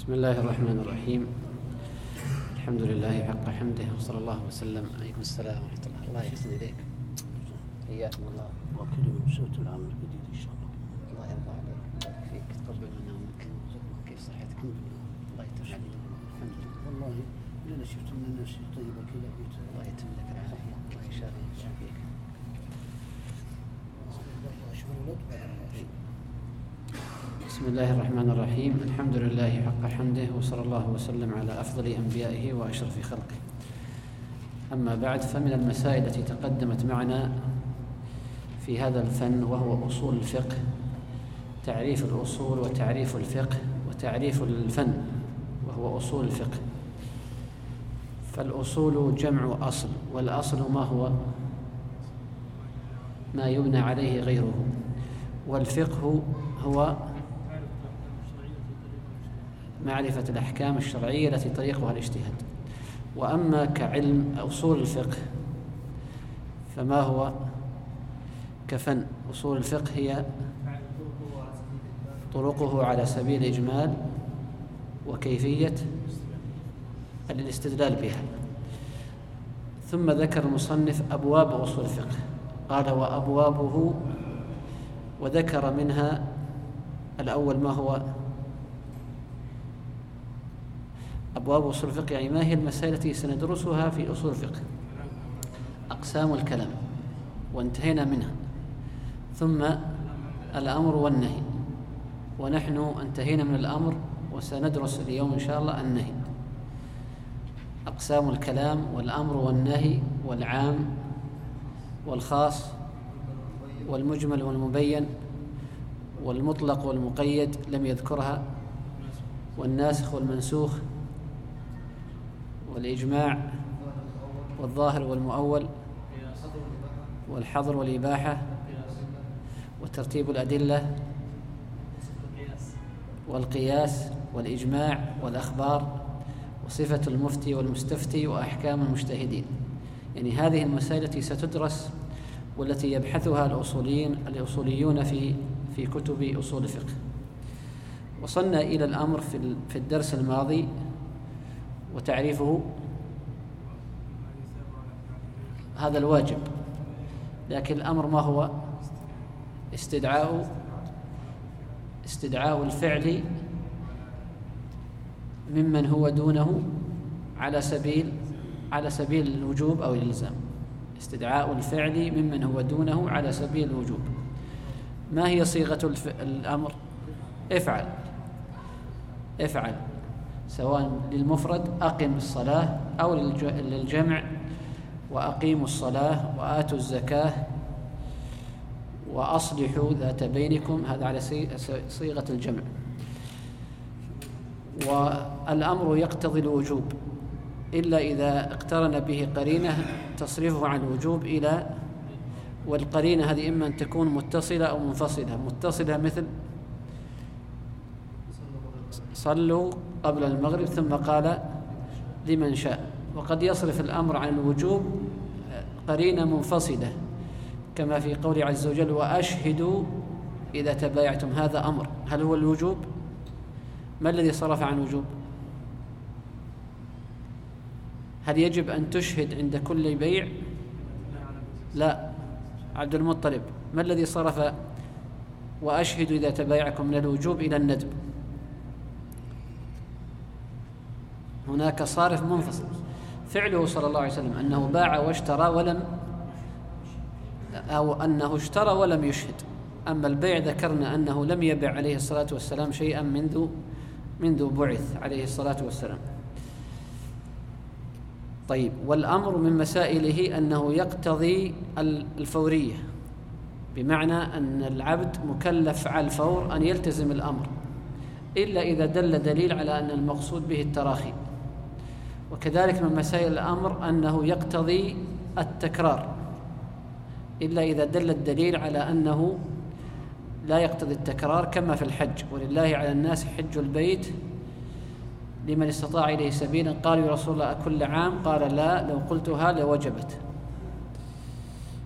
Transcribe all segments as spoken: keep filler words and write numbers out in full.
بسم الله الرحمن الرحيم. الحمد لله حق حمده، وصلى الله وسلم. عليكم السلام ورحمة الله. الله يحسن إليك. حياكم الله. وكذا بسوة العام الجديد إن شاء الله. الله يرضى عليك ويبارك فيك. تقبل منا ومنك. كيف صحتك؟ الله يتم عليك. الحمد لله. والله أنا شفت من الناس طيبة كذا. الله يتم لك العافية. الله يشافيك ويعافيك. بسم الله الرحمن الرحيم. الحمد لله حق حمده، وصلى الله وسلم على أفضل أنبيائه وأشرف خلقه. أما بعد، فمن المسائل التي تقدمت معنا في هذا الفن وهو أصول الفقه، تعريف الأصول وتعريف الفقه وتعريف الفن وهو أصول الفقه. فالأصول جمع أصل، والأصل ما هو؟ ما يبنى عليه غيره. والفقه هو معرفة الأحكام الشرعية التي طريقها الاجتهاد. وأما كعلم أصول الفقه فما هو؟ كفن. أصول الفقه هي طرقه على سبيل الإجمال وكيفية الاستدلال بها. ثم ذكر المصنف أبواب أصول الفقه، قال وأبوابه، وذكر منها الأول ما هو أبواب أصول الفقه، يعني ما هي المسائل التي سندرسها في أصول الفقه. أقسام الكلام وانتهينا منها، ثم الأمر والنهي، ونحن انتهينا من الأمر وسندرس اليوم إن شاء الله النهي. أقسام الكلام والأمر والنهي والعام والخاص والمجمل والمبين والمطلق والمقيد لم يذكرها، والناسخ والمنسوخ والإجماع والظاهر والمؤول والحظر والإباحة وترتيب الأدلة والقياس والإجماع والأخبار وصفة المفتي والمستفتي وأحكام المجتهدين. يعني هذه المسائل التي ستدرس والتي يبحثها الأصوليين الأصوليون في في كتب أصول الفقه. وصلنا إلى الأمر في في الدرس الماضي وتعريفه هذا الواجب، لكن الأمر ما هو؟ استدعاء استدعاء الفعل ممن هو دونه على سبيل على سبيل الوجوب أو الإلزام. استدعاء الفعل ممن هو دونه على سبيل الوجوب. ما هي صيغة الف... الأمر؟ افعل افعل، سواء للمفرد أقم الصلاة أو للجمع وأقيموا الصلاة وآتوا الزكاة وأصلحوا ذات بينكم، هذا على صيغة الجمع. والأمر يقتضي الوجوب إلا إذا اقترن به قرينة تصرفه عن الوجوب إلى، والقرينة هذه إما أن تكون متصلة أو منفصلة. متصلة مثل صلوا قبل المغرب ثم قال لمن شاء. وقد يصرف الأمر عن الوجوب قرينة منفصلة كما في قوله عز وجل وأشهدوا إذا تبايعتم، هذا أمر. هل هو الوجوب؟ ما الذي صرف عن الوجوب؟ هل يجب أن تشهد عند كل بيع؟ لا. عبد المطلب، ما الذي صرف وأشهدوا إذا تبايعكم من الوجوب إلى الندب؟ هناك صارف منفصل. فعله صلى الله عليه وسلم أنه باع واشترى ولم أو أنه اشترى ولم يشهد. أما البيع ذكرنا أنه لم يبع عليه الصلاة والسلام شيئا منذ منذ بعث عليه الصلاة والسلام. طيب، والأمر من مسائله أنه يقتضي الفورية، بمعنى أن العبد مكلف على الفور أن يلتزم الأمر، إلا إذا دل دليل على أن المقصود به التراخي. وكذلك من مسائل الأمر أنه يقتضي التكرار، إلا إذا دل الدليل على أنه لا يقتضي التكرار، كما في الحج ولله على الناس حج البيت لمن استطاع إليه سبيلا. قالوا يا رسول الله أكل عام؟ قال لا، لو قلتها لوجبت.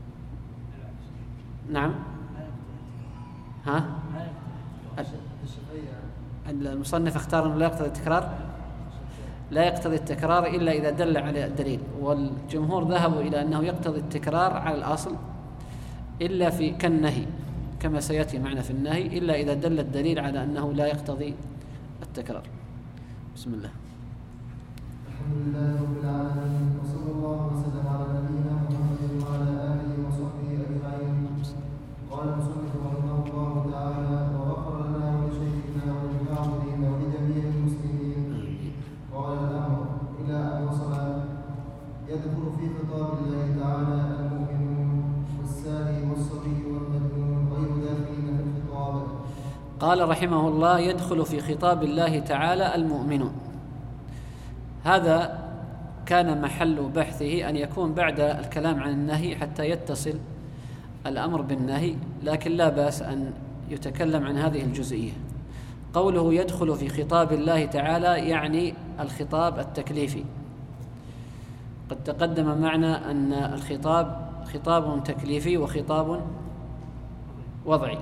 نعم. ها المصنف اختار أنه لا يقتضي التكرار، لا يقتضي التكرار إلا إذا دل على الدليل، والجمهور ذهبوا إلى أنه يقتضي التكرار على الأصل إلا في كالنهي كما سيأتي معنا في النهي، إلا إذا دل الدليل على أنه لا يقتضي التكرار. بسم الله. الحمد لله رب العالمين، وصلى الله وسلم على نبينا محمد وعلى آله وصحبه أجمعين. قال المصنف رحمه الله تعالى: وغفر لنا ولشيخنا وللحاضرين ولجميع المسلمين. قال الأمر إلى أن وصل: يدخل في خطاب الله تعالى المؤمنون والساهي والصبي والمجنون غير داخلين في الخطاب. قال رحمه الله: يدخل في خطاب الله تعالى المؤمنون. هذا كان محل بحثه أن يكون بعد الكلام عن النهي حتى يتصل الأمر بالنهي، لكن لا بأس أن يتكلم عن هذه الجزئية. قوله يدخل في خطاب الله تعالى يعني الخطاب التكليفي. قد تقدم معنا أن الخطاب خطاب تكليفي وخطاب وضعي.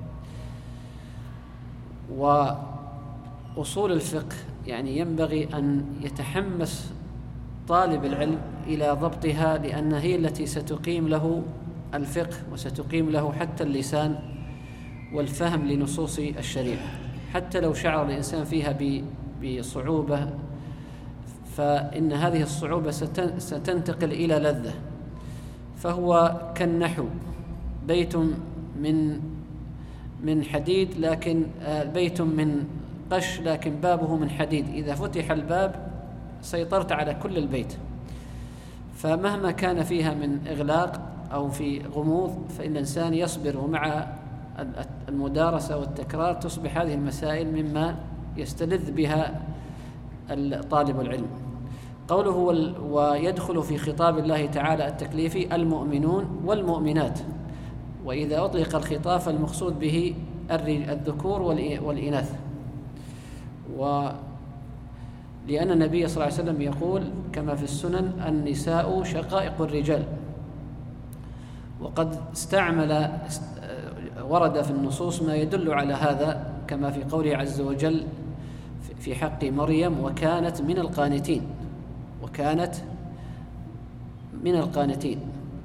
وأصول الفقه يعني ينبغي أن يتحمس طالب العلم إلى ضبطها، لأن هي التي ستقيم له الفقه وستقيم له حتى اللسان والفهم لنصوص الشريعة. حتى لو شعر الإنسان فيها بصعوبة فإن هذه الصعوبة ستنتقل إلى لذة. فهو كالنحو، بيت من من حديد لكن بيت من قش لكن بابه من حديد، إذا فتح الباب سيطرت على كل البيت. فمهما كان فيها من إغلاق أو في غموض فإن الإنسان يصبر، ومع المدارسة والتكرار تصبح هذه المسائل مما يستلذ بها طالب العلم. قوله ويدخل في خطاب الله تعالى التكليفي المؤمنون والمؤمنات، وإذا أطلق الخطاب فالمقصود به الذكور والإناث. ولأن النبي صلى الله عليه وسلم يقول كما في السنن: النساء شقائق الرجال. وقد استعمل ورد في النصوص ما يدل على هذا، كما في قوله عز وجل في حق مريم: وكانت من القانتين. وكانت من القانتين.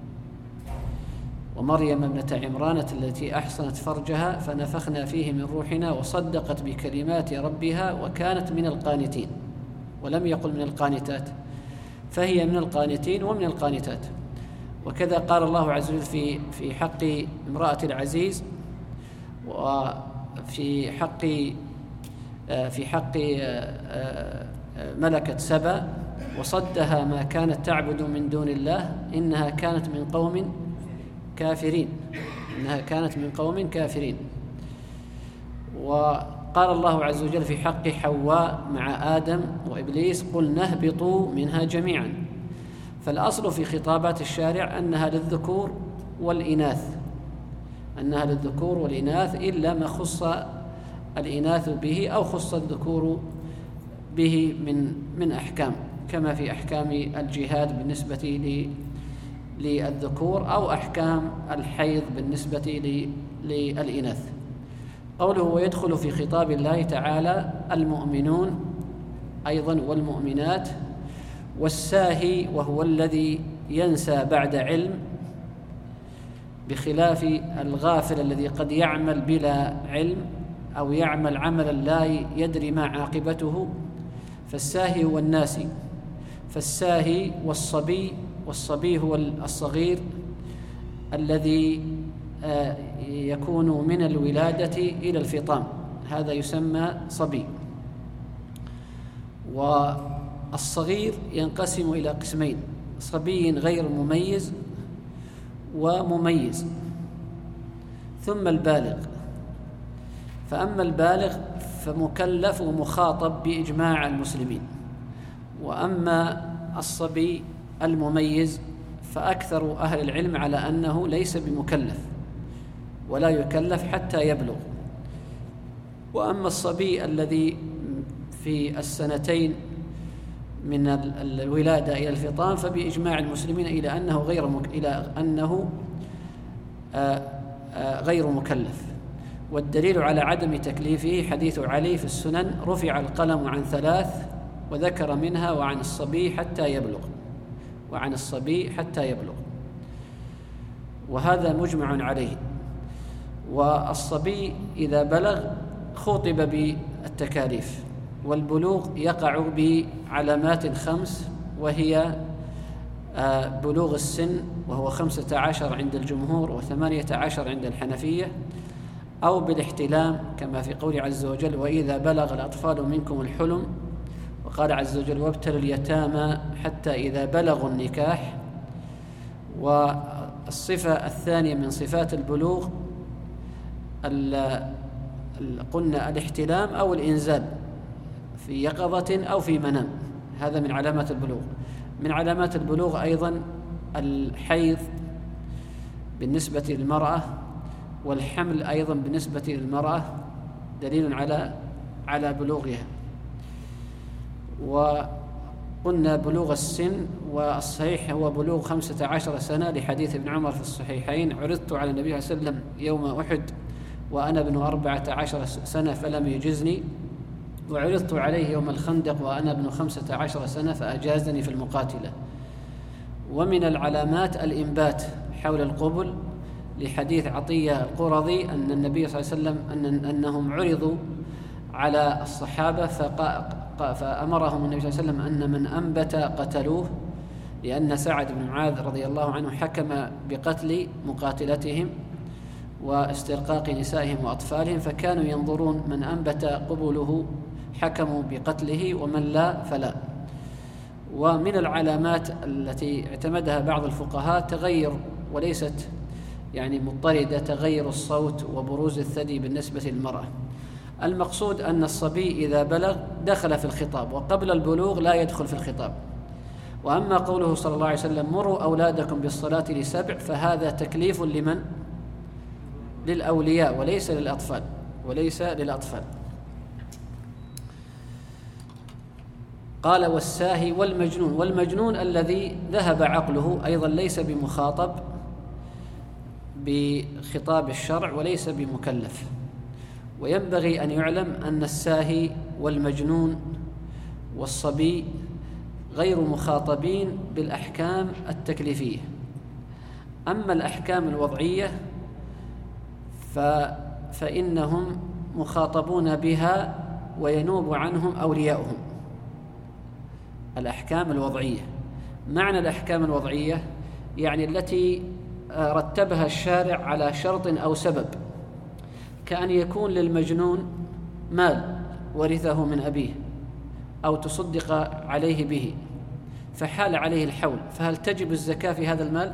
ومريم ابنة عمران التي أحصنت فرجها فنفخنا فيه من روحنا وصدقت بكلمات ربها وكانت من القانتين، ولم يقل من القانتات، فهي من القانتين ومن القانتات. وكذا قال الله عز وجل في في حق امرأة العزيز، وفي حق في حق ملكة سبا: وصدها ما كانت تعبد من دون الله إنها كانت من قوم كافرين إنها كانت من قوم كافرين. وقال الله عز وجل في حق حواء مع آدم وإبليس: قلنا اهبطوا منها جميعا. فالأصل في خطابات الشارع أنها للذكور والإناث أنها للذكور والإناث إلا ما خص الإناث به أو خص الذكور به من من أحكام، كما في أحكام الجهاد بالنسبة للذكور أو أحكام الحيض بالنسبة للإناث. قوله ويدخل في خطاب الله تعالى المؤمنون أيضا والمؤمنات، والساهي وهو الذي ينسى بعد علم، بخلاف الغافل الذي قد يعمل بلا علم أو يعمل عملا لا يدري ما عاقبته. فالساهي هو الناسي. فالساهي والصبي، والصبي هو الصغير الذي يكون من الولادة إلى الفطام، هذا يسمى صبي. والصغير ينقسم إلى قسمين: صبي غير مميز ومميز، ثم البالغ. فأما البالغ فمكلف ومخاطب بإجماع المسلمين، وأما الصبي المميز فأكثر أهل العلم على أنه ليس بمكلف ولا يكلف حتى يبلغ. وأما الصبي الذي في السنتين من الولادة إلى الفطام فبإجماع المسلمين إلى أنه غير مك... إلى أنه آآ آآ غير مكلف. والدليل على عدم تكليفه حديث علي في السنن: رفع القلم عن ثلاث، وذكر منها وعن الصبي حتى يبلغ، وعن الصبي حتى يبلغ، وهذا مجمع عليه. والصبي إذا بلغ خُطب بالتكاليف، والبلوغ يقع بعلامات خمس، وهي بلوغ السن وهو خمسة عشر عند الجمهور وثمانية عشر عند الحنفية، أو بالاحتلام كما في قول عز وجل: وإذا بلغ الأطفال منكم الحلم، وقال عز وجل: وابتلوا اليتامى حتى إذا بلغوا النكاح. والصفة الثانية من صفات البلوغ قلنا الاحتلام أو الإنزال في يقظة أو في منام، هذا من علامات البلوغ. من علامات البلوغ أيضا الحيض بالنسبة للمرأة، والحمل أيضا بالنسبة للمرأة دليل على على بلوغها. وقلنا بلوغ السن، والصحيح هو بلوغ خمسة عشر سنة لحديث ابن عمر في الصحيحين: عرضت على النبي صلى الله عليه وسلم يوم أحد وأنا ابن أربعة عشر سنة فلم يجزني، وعرضت عليه يوم الخندق وأنا ابن خمسة عشر سنة فأجازني في المقاتلة. ومن العلامات الإنبات حول القبل لحديث عطية القرظي أن النبي صلى الله عليه وسلم أن أنهم عرضوا على الصحابة فأمرهم النبي صلى الله عليه وسلم أن من أنبت قتلوه، لأن سعد بن معاذ رضي الله عنه حكم بقتل مقاتلتهم واسترقاق نسائهم وأطفالهم، فكانوا ينظرون من أنبت قبله حكموا بقتله ومن لا فلا. ومن العلامات التي اعتمدها بعض الفقهاء تغير، وليست يعني مضطردة، تغير الصوت وبروز الثدي بالنسبة للمرأة. المقصود أن الصبي إذا بلغ دخل في الخطاب، وقبل البلوغ لا يدخل في الخطاب. وأما قوله صلى الله عليه وسلم: مروا أولادكم بالصلاة لسبع، فهذا تكليف لمن؟ للأولياء وليس للأطفال، وليس للأطفال. قال: والساهي والمجنون. والمجنون الذي ذهب عقله أيضا ليس بمخاطب بخطاب الشرع وليس بمكلف. وينبغي أن يعلم أن الساهي والمجنون والصبي غير مخاطبين بالأحكام التكليفية. أما الأحكام الوضعية فإنهم مخاطبون بها وينوب عنهم أولياؤهم. الأحكام الوضعية، معنى الأحكام الوضعية يعني التي رتبها الشارع على شرط أو سبب، كأن يكون للمجنون مال ورثه من أبيه أو تصدق عليه به فحال عليه الحول، فهل تجب الزكاة في هذا المال؟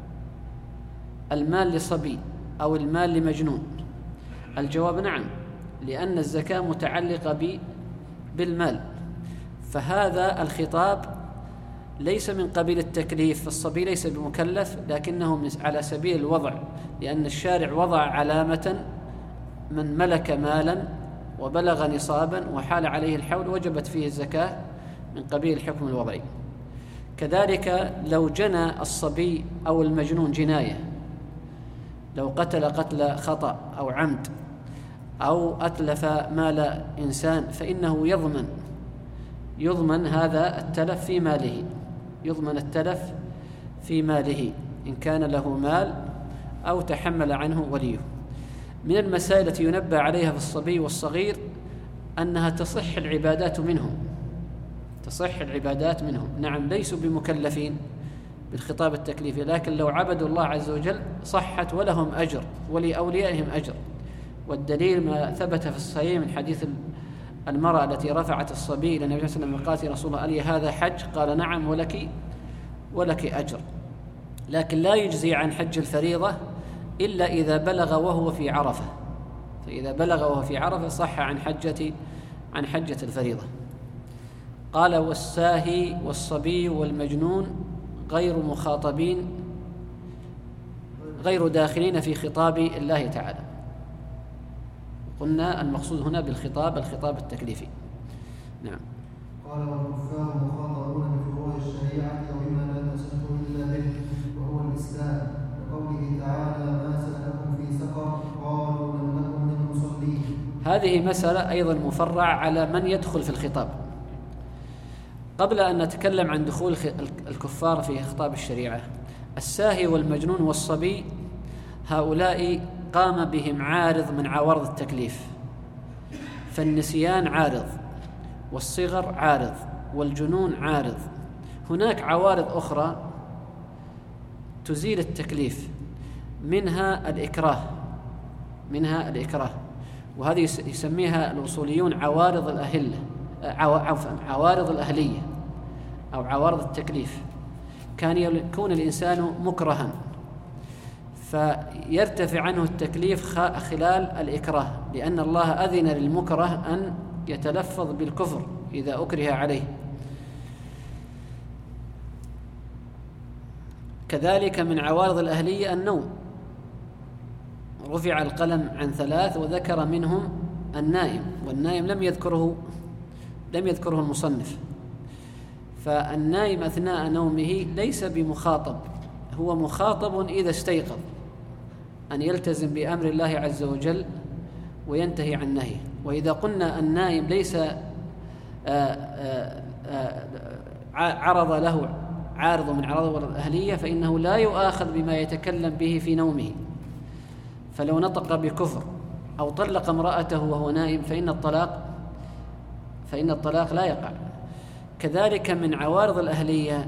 المال لصبي أو المال لمجنون؟ الجواب نعم، لأن الزكاة متعلقة بالمال. فهذا الخطاب ليس من قبيل التكليف، فالصبي ليس بمكلف، لكنه على سبيل الوضع، لأن الشارع وضع علامة: من ملك مالا وبلغ نصابا وحال عليه الحول وجبت فيه الزكاة، من قبيل الحكم الوضعي. كذلك لو جنى الصبي أو المجنون جناية، لو قتل قتل خطأ أو عمد أو أتلف مال إنسان، فإنه يضمن يضمن هذا التلف في ماله، يضمن التلف في ماله إن كان له مال أو تحمل عنه وليه. من المسائل التي ينبه عليها في الصبي والصغير أنها تصح العبادات منهم، تصح العبادات منهم. نعم ليسوا بمكلفين بالخطاب التكليفي، لكن لو عبدوا الله عز وجل صحت ولهم أجر ولأوليائهم أجر. والدليل ما ثبت في الصحيح من حديث المرأة التي رفعت الصبي إلى النبي صلى الله عليه وسلم وقالت: يا رسول الله ألي هذا حج؟ قال: نعم ولك ولك أجر. لكن لا يجزي عن حج الفريضة إلا إذا بلغ وهو في عرفة، فإذا بلغ وهو في عرفة صح عن حجة عن حجة الفريضة. قال: والساهي والصبي والمجنون غير مخاطبين، غير داخلين في خطاب الله تعالى. قلنا المقصود هنا بالخطاب الخطاب التكليفي. نعم. قال: والكفار مخاطبون بفروع الشريعة وبما لا تصح إلا به وهو الإسلام، وقوله تعالى: ما سلككم في سقر؟ قالوا لم نكن من هذه مسألة أيضا مفرعة على من يدخل في الخطاب. قبل أن نتكلم عن دخول الكفار في خطاب الشريعة، الساهي والمجنون والصبي هؤلاء قام بهم عارض من عوارض التكليف، فالنسيان عارض، والصغر عارض، والجنون عارض. هناك عوارض أخرى تزيل التكليف، منها الإكراه منها الإكراه وهذه يسميها الأصوليون عوارض الأهلة عوارض الأهلية أو عوارض التكليف. كان يكون الإنسان مكرها فيرتفع عنه التكليف خلال الإكراه، لأن الله أذن للمكره أن يتلفظ بالكفر إذا أكره عليه. كذلك من عوارض الأهلية النوم، رفع القلم عن ثلاث وذكر منهم النائم، والنائم لم يذكره لم يذكره المصنف. فالنائم أثناء نومه ليس بمخاطب، هو مخاطب إذا استيقظ أن يلتزم بأمر الله عز وجل وينتهي عن نهيه. وإذا قلنا النائم ليس آآ آآ آآ عرض له عارض من عوارض الأهلية، فإنه لا يؤاخذ بما يتكلم به في نومه. فلو نطق بكفر أو طلق امرأته وهو نائم فإن الطلاق فإن الطلاق لا يقع. كذلك من عوارض الأهلية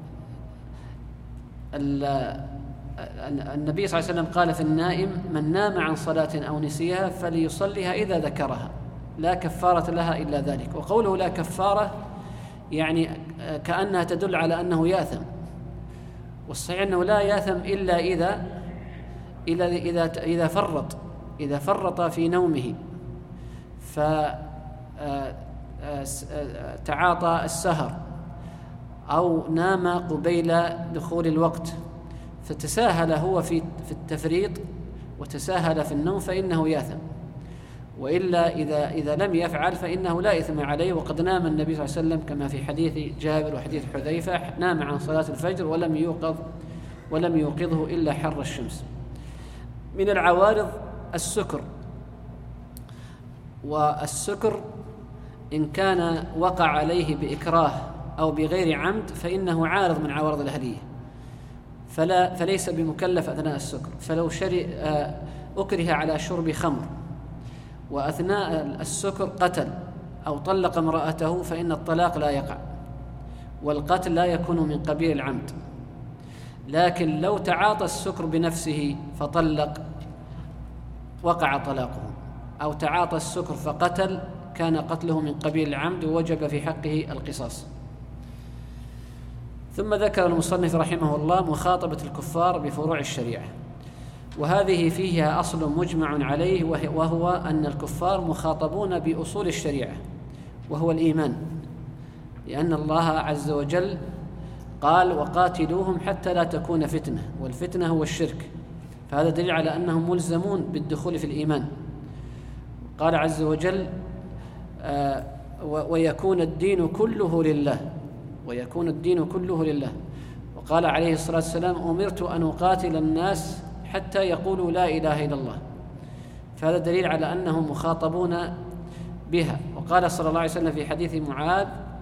النبي صلى الله عليه وسلم قال في النائم: من نام عن صلاة أو نسيها فليصليها إذا ذكرها، لا كفارة لها إلا ذلك. وقوله لا كفارة يعني كأنها تدل على أنه ياثم، والصحيح أنه لا ياثم إلا إذا إذا إذا إذا فرط إذا فرط في نومه، فتعاطى السهر أو نام قبيل دخول الوقت فتساهل هو في في التفريط وتساهل في النوم فإنه ياثم. وإلا إذا إذا لم يفعل فإنه لا إثم عليه. وقد نام النبي صلى الله عليه وسلم كما في حديث جابر وحديث حذيفة، نام عن صلاة الفجر ولم يوقظ ولم يوقظه إلا حر الشمس. من العوارض السكر، والسكر إن كان وقع عليه بإكراه أو بغير عمد فإنه عارض من عوارض الأهلية، فلا فليس بمكلف أثناء السكر. فلو شرئ أكره على شرب خمر وأثناء السكر قتل أو طلق امرأته فإن الطلاق لا يقع، والقتل لا يكون من قبيل العمد. لكن لو تعاطى السكر بنفسه فطلق وقع طلاقه، أو تعاطى السكر فقتل كان قتله من قبيل العمد ووجب في حقه القصاص. ثم ذكر المصنف رحمه الله مخاطبة الكفار بفروع الشريعة، وهذه فيها أصل مجمع عليه، وهو أن الكفار مخاطبون بأصول الشريعة وهو الإيمان، لأن الله عز وجل قال: وقاتلوهم حتى لا تكون فتنة، والفتنة هو الشرك، فهذا دليل على أنهم ملزمون بالدخول في الإيمان. قال عز وجل: آه ويكون الدين كله لله ويكون الدين كله لله. وقال عليه الصلاة والسلام: أمرت أن أقاتل الناس حتى يقولوا لا إله إلا الله، فهذا دليل على أنهم مخاطبون بها. وقال صلى الله عليه وسلم في حديث معاذ: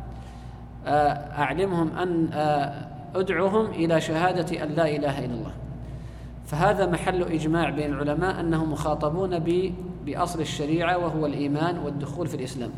أعلمهم أن أدعوهم إلى شهادة أن لا إله إلا الله. فهذا محل إجماع بين العلماء أنهم مخاطبون بأصل الشريعة وهو الإيمان والدخول في الإسلام.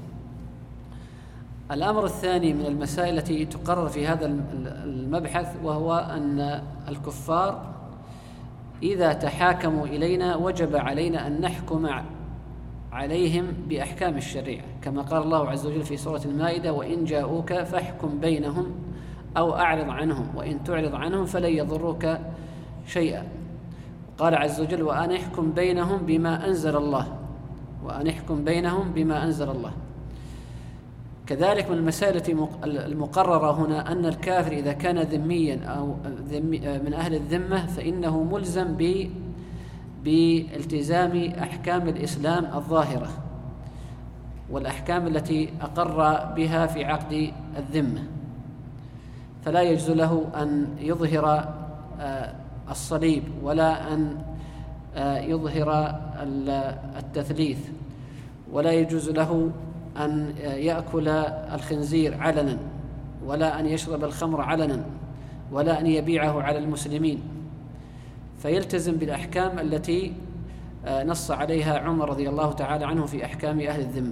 الأمر الثاني من المسائل التي تقرر في هذا المبحث وهو أن الكفار إذا تحاكموا إلينا وجب علينا أن نحكم عليهم بأحكام الشريعة، كما قال الله عز وجل في سورة المائدة: وإن جاءوك فاحكم بينهم أو أعرض عنهم وإن تعرض عنهم فلن يضروك شيئا. قال عز وجل: وأن احكم بينهم بما أنزل الله وأن احكم بينهم بما أنزل الله. كذلك من المسائل المقررة هنا أن الكافر إذا كان ذميا أو من أهل الذمة فإنه ملزم ب بالتزام أحكام الإسلام الظاهرة والأحكام التي أقر بها في عقد الذمة، فلا يجوز له أن يظهر الصليب ولا أن يظهر التثليث ولا يجوز له أن يأكل الخنزير علنا، ولا أن يشرب الخمر علنا، ولا أن يبيعه على المسلمين، فيلتزم بالأحكام التي نص عليها عمر رضي الله تعالى عنه في أحكام أهل الذمة.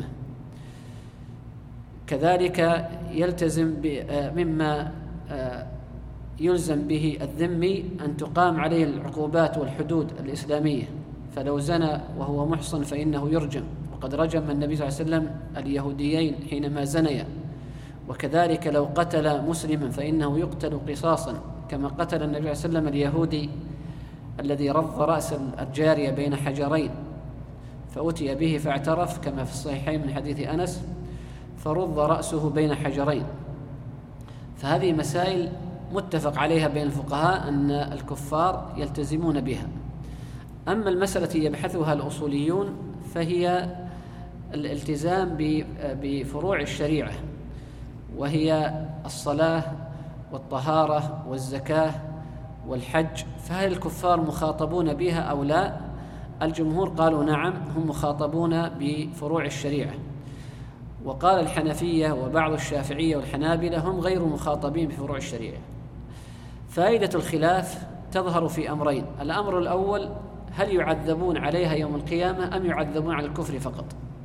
كذلك يلتزم مما يلزم به الذمي أن تقام عليه العقوبات والحدود الإسلامية، فلو زنى وهو محصن فإنه يرجم، وقد رجم النبي صلى الله عليه وسلم اليهوديين حينما زنيا. وكذلك لو قتل مسلما فإنه يقتل قصاصا، كما قتل النبي صلى الله عليه وسلم اليهودي الذي رض رأس الجارية بين حجرين فأتي به فاعترف، كما في الصحيحين من حديث أنس، فرض رأسه بين حجرين. فهذه مسائل متفق عليها بين الفقهاء أن الكفار يلتزمون بها. أما المسألة التي يبحثها الأصوليون فهي الالتزام بفروع الشريعة، وهي الصلاة والطهارة والزكاة والحج، فهل الكفار مخاطبون بها أو لا؟ الجمهور قالوا نعم، هم مخاطبون بفروع الشريعة. وقال الحنفية وبعض الشافعية والحنابلة هم غير مخاطبين بفروع الشريعة. فائدة الخلاف تظهر في أمرين: الأمر الأول، هل يعذبون عليها يوم القيامة أم يعذبون على الكفر فقط؟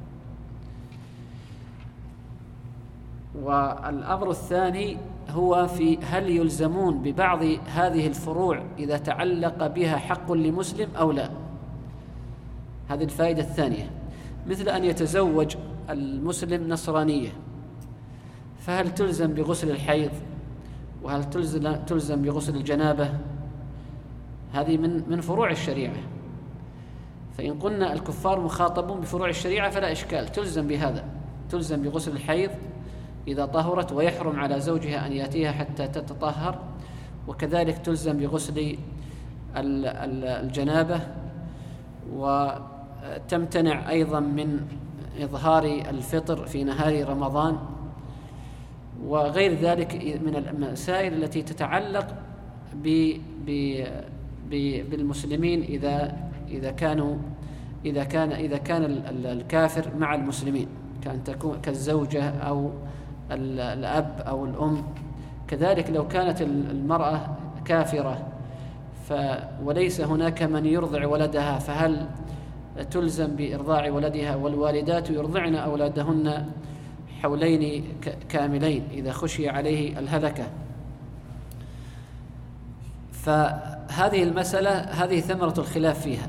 والأمر الثاني هو في هل يلزمون ببعض هذه الفروع إذا تعلق بها حق لمسلم أو لا. هذه الفائدة الثانية، مثل أن يتزوج المسلم نصرانية، فهل تلزم بغسل الحيض؟ وهل تلزم بغسل الجنابة؟ هذه من من فروع الشريعة. فإن قلنا الكفار مخاطبون بفروع الشريعة فلا إشكال، تلزم بهذا، تلزم بغسل الحيض إذا طهرت، ويحرم على زوجها أن يأتيها حتى تتطهر، وكذلك تلزم بغسل الجنابة، وتمتنع أيضا من إظهار الفطر في نهار رمضان، وغير ذلك من المسائل التي تتعلق ب ب بالمسلمين إذا إذا كانوا إذا كان إذا كان الكافر مع المسلمين، كأن تكون كالزوجة أو الأب أو الأم. كذلك لو كانت المرأة كافرة ف وليس هناك من يرضع ولدها، فهل تلزم بإرضاع ولدها؟ والوالدات يرضعن أولادهن حولين كاملين إذا خشي عليه الهلكة. فهذه المسألة هذه ثمرة الخلاف فيها.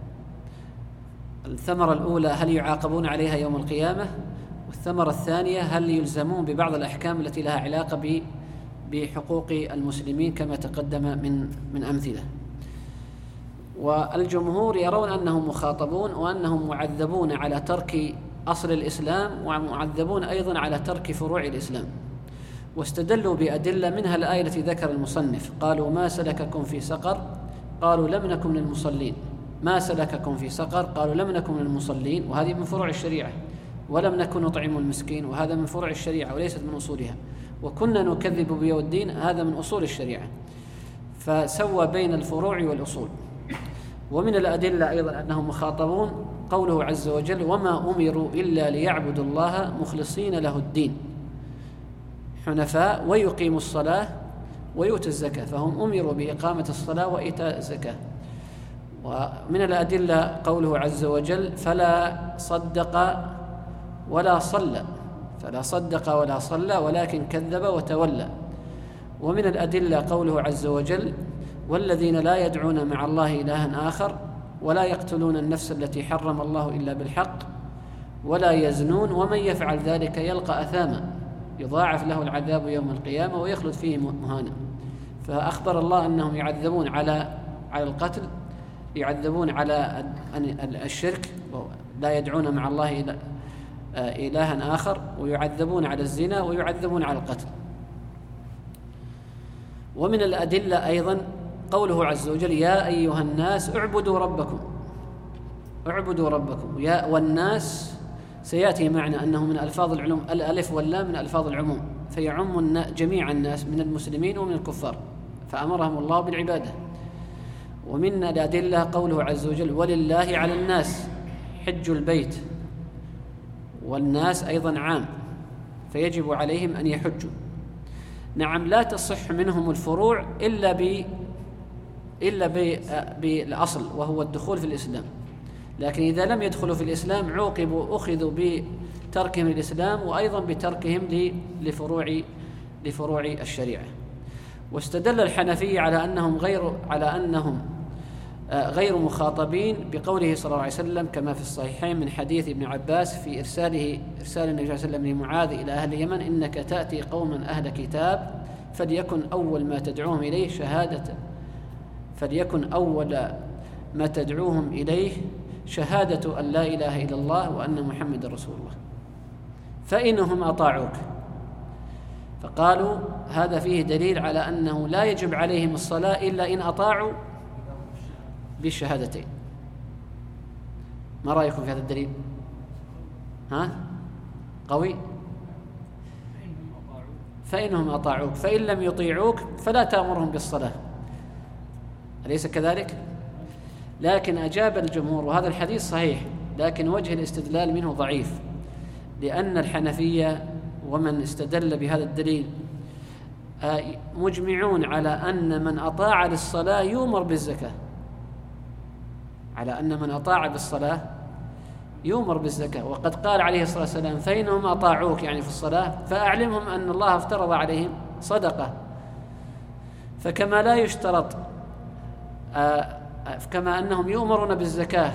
الثمرة الأولى، هل يعاقبون عليها يوم القيامة؟ والثمرة الثانية، هل يلزمون ببعض الأحكام التي لها علاقة بحقوق المسلمين كما تقدم من من أمثلة. والجمهور يرون أنهم مخاطبون، وأنهم معذبون على ترك أصل الإسلام، ومعذبون أيضا على ترك فروع الإسلام. واستدلوا بأدلة، منها الآية التي ذكر المصنف: قالوا ما سلككم في سقر؟ قالوا لم نكن من المصلين. ما سلككم في سقر؟ قالوا لم نكن من المصلين، وهذه من فروع الشريعة. ولم نكن نطعم المسكين، وهذا من فروع الشريعة وليست من أصولها. وكنا نكذب بيوم الدين، هذا من أصول الشريعة. فسوى بين الفروع والأصول. ومن الأدلة أيضا أنهم مخاطبون قوله عز وجل: وما أمروا إلا ليعبدوا الله مخلصين له الدين حنفاء ويقيموا الصلاة ويؤتوا الزكاة. فهم أمروا بإقامة الصلاة وإيتاء الزكاة. ومن الأدلة قوله عز وجل: فلا صدق ولا صلى، فلا صدق ولا صلى ولكن كذب وتولى. ومن الأدلة قوله عز وجل: والذين لا يدعون مع الله إلها آخر ولا يقتلون النفس التي حرم الله إلا بالحق ولا يزنون ومن يفعل ذلك يلقى أثاما يضاعف له العذاب يوم القيامة ويخلد فيه مهانا. فأخبر الله أنهم يعذبون على على القتل، يعذبون على الشرك، لا يدعون مع الله إلها آخر، ويعذبون على الزنا، ويعذبون على القتل. ومن الأدلة أيضا قوله عز وجل: يا أيها الناس اعبدوا ربكم، اعبدوا ربكم. يا والناس سيأتي معنى أنه من ألفاظ العلوم، الألف واللام من ألفاظ العموم، فيعم جميع الناس من المسلمين ومن الكفار، فأمرهم الله بالعبادة. ومن الأدلة قوله عز وجل: ولله على الناس حج البيت والناس أيضا عام، فيجب عليهم أن يحجوا. نعم، لا تصح منهم الفروع إلا ب إلا بالأصل وهو الدخول في الإسلام، لكن إذا لم يدخلوا في الإسلام عوقبوا، أخذوا بتركهم الإسلام وأيضا بتركهم لفروع لفروع الشريعة. واستدل الحنفية على أنهم غير على أنهم غير مخاطبين بقوله صلى الله عليه وسلم كما في الصحيحين من حديث ابن عباس في إرساله إرسال النبي صلى الله عليه وسلم لمعاذ إلى أهل اليمن: إنك تأتي قوما أهل كتاب فليكن أول ما تدعوهم إليه شهادة فليكن أول ما تدعوهم إليه شهادة أن لا إله إلا الله وأن محمد رسول الله، فإنهم أطاعوك. فقالوا هذا فيه دليل على أنه لا يجب عليهم الصلاة إلا إن أطاعوا بالشهادتين. ما رأيكم في هذا الدليل؟ ها؟ قوي؟ فإنهم أطاعوك، فإن لم يطيعوك فلا تأمرهم بالصلاة، أليس كذلك؟ لكن أجاب الجمهور، وهذا الحديث صحيح لكن وجه الاستدلال منه ضعيف، لأن الحنفية ومن استدل بهذا الدليل مجمعون على أن من أطاع للصلاة يؤمر بالزكاة، على أن من أطاع بالصلاة يؤمر بالزكاة. وقد قال عليه الصلاة والسلام: فإنهم أطاعوك، يعني في الصلاة، فأعلمهم أن الله افترض عليهم صدقة. فكما لا يشترط كما أنهم يؤمرون بالزكاة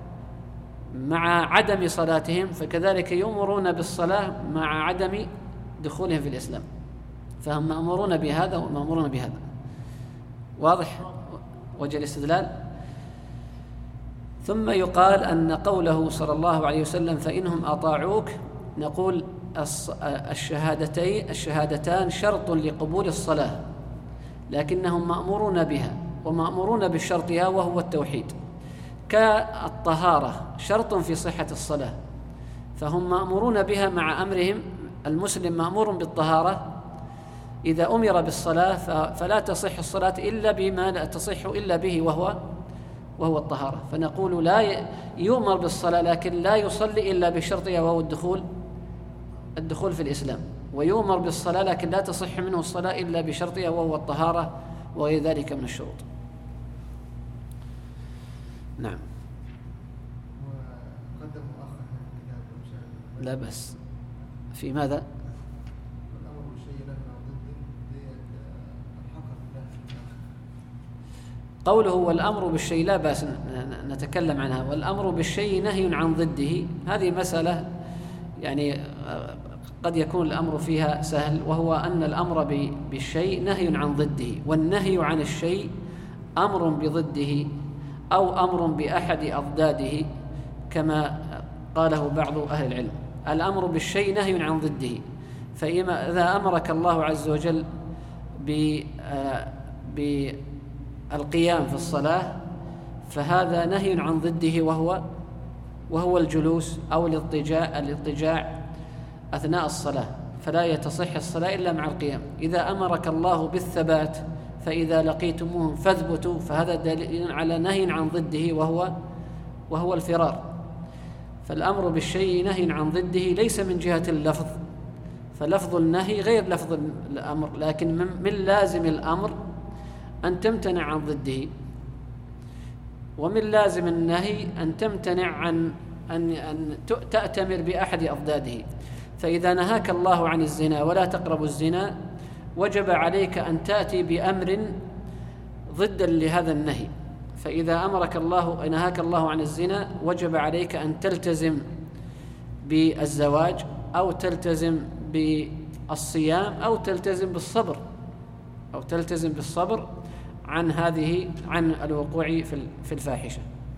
مع عدم صلاتهم، فكذلك يؤمرون بالصلاة مع عدم دخولهم في الإسلام، فهم مأمورون بهذا ومأمورون بهذا. واضح وجه الاستدلال؟ ثم يقال أن قوله صلى الله عليه وسلم فإنهم أطاعوك، نقول الشهادتين الشهادتان شرط لقبول الصلاة، لكنهم مأمورون بها ومأمورون بشرطها وهو التوحيد، كالطهارة شرط في صحة الصلاة، فهم مأمورون بها مع أمرهم. المسلم مأمور بالطهارة، إذا أمر بالصلاة فلا تصح الصلاة إلا بما لا تصح إلا به وهو وهو الطهارة. فنقول لا يؤمر بالصلاة لكن لا يصلي إلا بشرطها وهو الدخول الدخول في الإسلام، ويؤمر بالصلاة لكن لا تصح منه الصلاة إلا بشرطها وهو الطهارة وغير ذلك من الشروط. نعم. وقدم مؤخرا الكتاب لا بس في ماذا؟ الأمر بالشيء نهي عن ضده الحق قوله والأمر بالشيء لا بأس نتكلم عنها، والأمر بالشيء نهي عن ضده، هذه مسألة يعني قد يكون الأمر فيها سهل، وهو أن الأمر بالشيء نهي عن ضده، والنهي عن الشيء أمر بضده أو أمر بأحد أضداده كما قاله بعض أهل العلم. الأمر بالشيء نهي عن ضده، فإذا أمرك الله عز وجل بالقيام في الصلاة فهذا نهي عن ضده وهو وهو الجلوس أو الاضطجاع الاضطجاع أثناء الصلاة، فلا يتصح الصلاة إلا مع القيام. إذا أمرك الله بالثبات فإذا لقيتموهم فاثبتوا، فهذا دليل على نهي عن ضده وهو وهو الفرار. فالأمر بالشيء نهي عن ضده ليس من جهة اللفظ، فلفظ النهي غير لفظ الأمر، لكن من لازم الأمر أن تمتنع عن ضده، ومن لازم النهي أن تمتنع عن أن أن تأتمر بأحد أضداده. فإذا نهاك الله عن الزنا ولا تقربوا الزنا، وجب عليك أن تأتي بأمر ضدا لهذا النهي. فإذا أمرك الله نهاك الله عن الزنا وجب عليك أن تلتزم بالزواج أو تلتزم بالصيام أو تلتزم بالصبر أو تلتزم بالصبر عن هذه عن الوقوع في الفاحشة.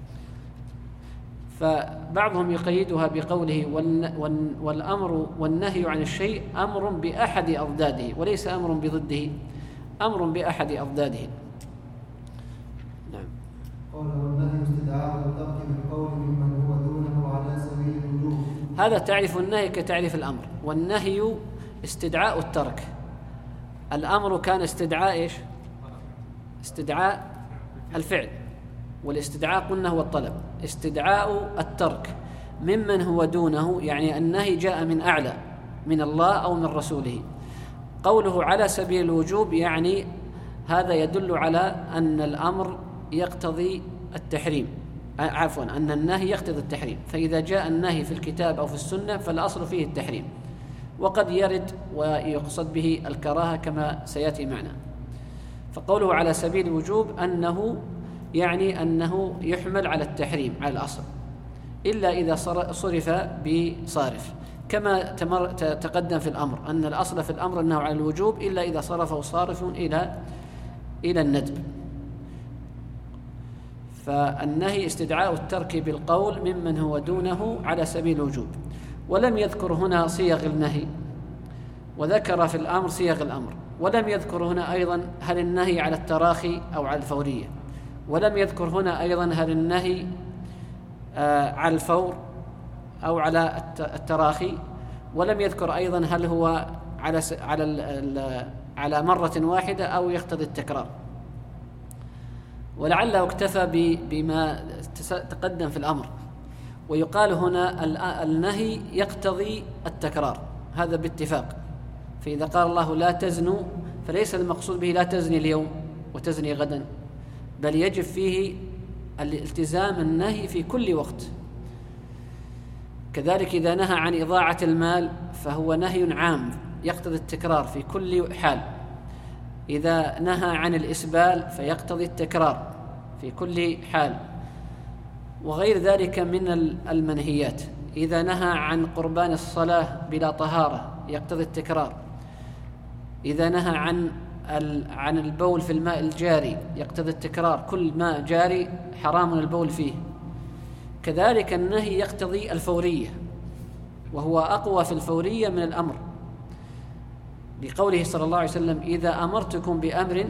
فبعضهم يقيدها بقوله والأمر والنهي عن الشيء أمر بأحد أضداده وليس أمر بضده، أمر بأحد أضداده. نعم. قال والنهي استدعاء الترك بالقول ممن هو دونه على سبيل الوجوب. هذا تعريف النهي كتعريف الأمر، والنهي استدعاء الترك. الأمر كان استدعاء إيش؟ استدعاء الفعل، والاستدعاء قلنا هو الطلب. استدعاء الترك ممن هو دونه، يعني النهي جاء من أعلى من الله أو من رسوله. قوله على سبيل الوجوب يعني هذا يدل على أن الأمر يقتضي التحريم، عفوا أن النهي يقتضي التحريم، فإذا جاء النهي في الكتاب أو في السنة فالأصل فيه التحريم، وقد يرد ويقصد به الكراهة كما سيأتي معنا. فقوله على سبيل الوجوب أنه يعني أنه يحمل على التحريم على الأصل، إلا إذا صرف بصارف، كما تقدم في الأمر أن الأصل في الأمر أنه على الوجوب إلا إذا صرفه صارف إلى إلى الندب. فالنهي استدعاء الترك بالقول ممن هو دونه على سبيل الوجوب، ولم يذكر هنا صيغ النهي، وذكر في الأمر صيغ الأمر، ولم يذكر هنا أيضا هل النهي على التراخي أو على الفورية، ولم يذكر هنا أيضا هل النهي آه على الفور أو على التراخي، ولم يذكر أيضا هل هو على على على مرة واحدة أو يقتضي التكرار. ولعله اكتفى بما تقدم في الأمر. ويقال هنا النهي يقتضي التكرار، هذا باتفاق. فإذا قال الله لا تزنوا فليس المقصود به لا تزني اليوم وتزني غدا، بل يجب فيه الالتزام النهي في كل وقت. كذلك إذا نهى عن إضاعة المال فهو نهي عام يقتضي التكرار في كل حال. إذا نهى عن الإسبال فيقتضي التكرار في كل حال، وغير ذلك من المنهيات. إذا نهى عن قربان الصلاة بلا طهارة يقتضي التكرار. إذا نهى عن عن البول في الماء الجاري يقتضي التكرار، كل ماء جاري حرام البول فيه. كذلك النهي يقتضي الفورية، وهو أقوى في الفورية من الأمر، لقوله صلى الله عليه وسلم إذا أمرتكم بأمر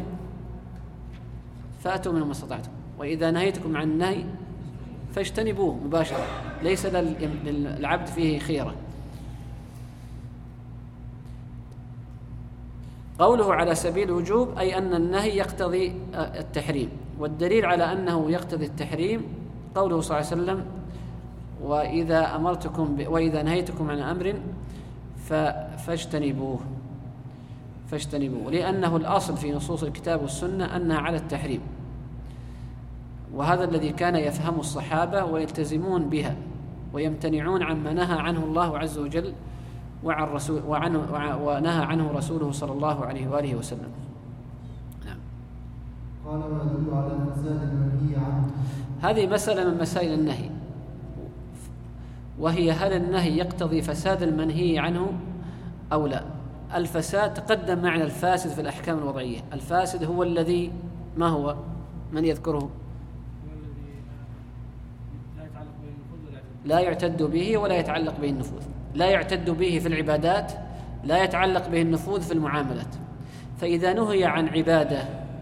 فأتوا منه ما استطعتم، وإذا نهيتكم عن النهي فاجتنبوه مباشرة، ليس للعبد فيه خيرة. قوله على سبيل الوجوب أي أن النهي يقتضي التحريم، والدليل على أنه يقتضي التحريم قوله صلى الله عليه وسلم وإذا أمرتكم ب... وإذا نهيتكم عن أمر ف... فاجتنبوه فاجتنبوه لأنه الأصل في نصوص الكتاب والسنة أنها على التحريم، وهذا الذي كان يفهم الصحابة ويلتزمون بها ويمتنعون عما نهى عنه الله عز وجل وعن رسول وعنه ونهى عنه رسوله صلى الله عليه وآله وسلم. نعم. قال ويدل على فساد المنهي عنه. هذه مسألة من مسائل النهي، وهي هل النهي يقتضي فساد المنهي عنه أو لا. الفساد تقدم معنى الفاسد في الأحكام الوضعية. الفاسد هو الذي ما هو؟ من يذكره؟ لا يعتد به ولا يتعلق به النفوذ. لا يعتد به في العبادات، لا يتعلق به النفوذ في المعاملات. فإذا نهي عن عبادة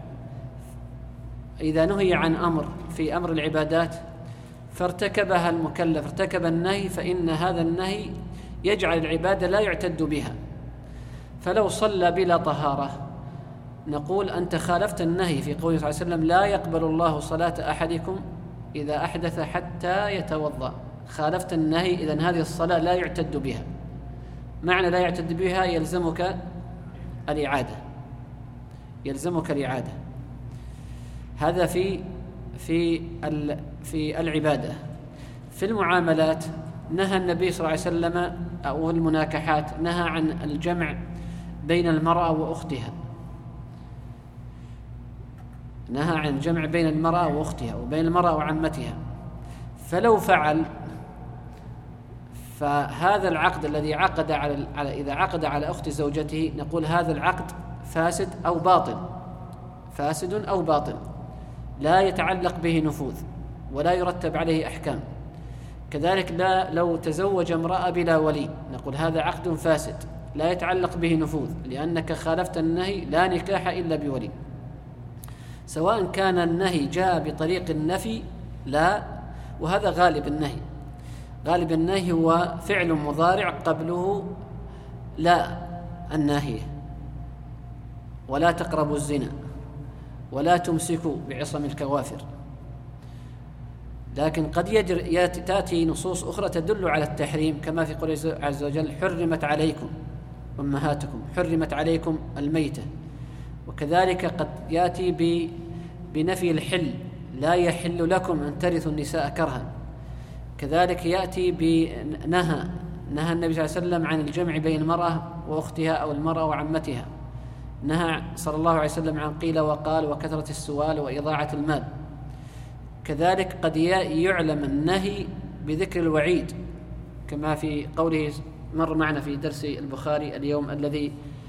إذا نهي عن أمر في أمر العبادات فارتكبها المكلف، ارتكب النهي، فإن هذا النهي يجعل العبادة لا يعتد بها. فلو صلى بلا طهارة نقول أنت خالفت النهي في قوله صلى الله عليه وسلم لا يقبل الله صلاة أحدكم إذا أحدث حتى يتوضأ. خالفت النهي، إذن هذه الصلاة لا يعتد بها. معنى لا يعتد بها يلزمك الإعادة يلزمك الإعادة. هذا في في في العبادة. في المعاملات نهى النبي صلى الله عليه وسلم أو المناكحات نهى عن الجمع بين المرأة وأختها، نهى عن الجمع بين المرأة وأختها وبين المرأة وعمتها. فلو فعل فهذا العقد الذي عقد على إذا عقد على أخت زوجته نقول هذا العقد فاسد أو باطل، فاسد أو باطل، لا يتعلق به نفوذ ولا يرتب عليه أحكام. كذلك لا لو تزوج امرأة بلا ولي نقول هذا عقد فاسد لا يتعلق به نفوذ، لأنك خالفت النهي لا نكاح إلا بولي. سواء كان النهي جاء بطريق النفي لا، وهذا غالب النهي. غالب النهي هو فعل مضارع قبله لا الناهية، ولا تقربوا الزنا، ولا تمسكوا بعصم الكوافر. لكن قد يجر تأتي نصوص أخرى تدل على التحريم، كما في قوله عز وجل: حرمت عليكم أمهاتكم، حرمت عليكم الميتة. وكذلك قد يأتي بنفي الحل: لا يحل لكم أن ترثوا النساء كرها. كذلك يأتي بنهى نهى النبي صلى الله عليه وسلم عن الجمع بين المرأة وأختها أو المرأة وعمتها، نهى صلى الله عليه وسلم عن قيل وقال وكثرة السؤال وإضاعة المال. كذلك قد يعلم النهي بذكر الوعيد، كما في قوله مر معنا في درس البخاري اليوم: الذي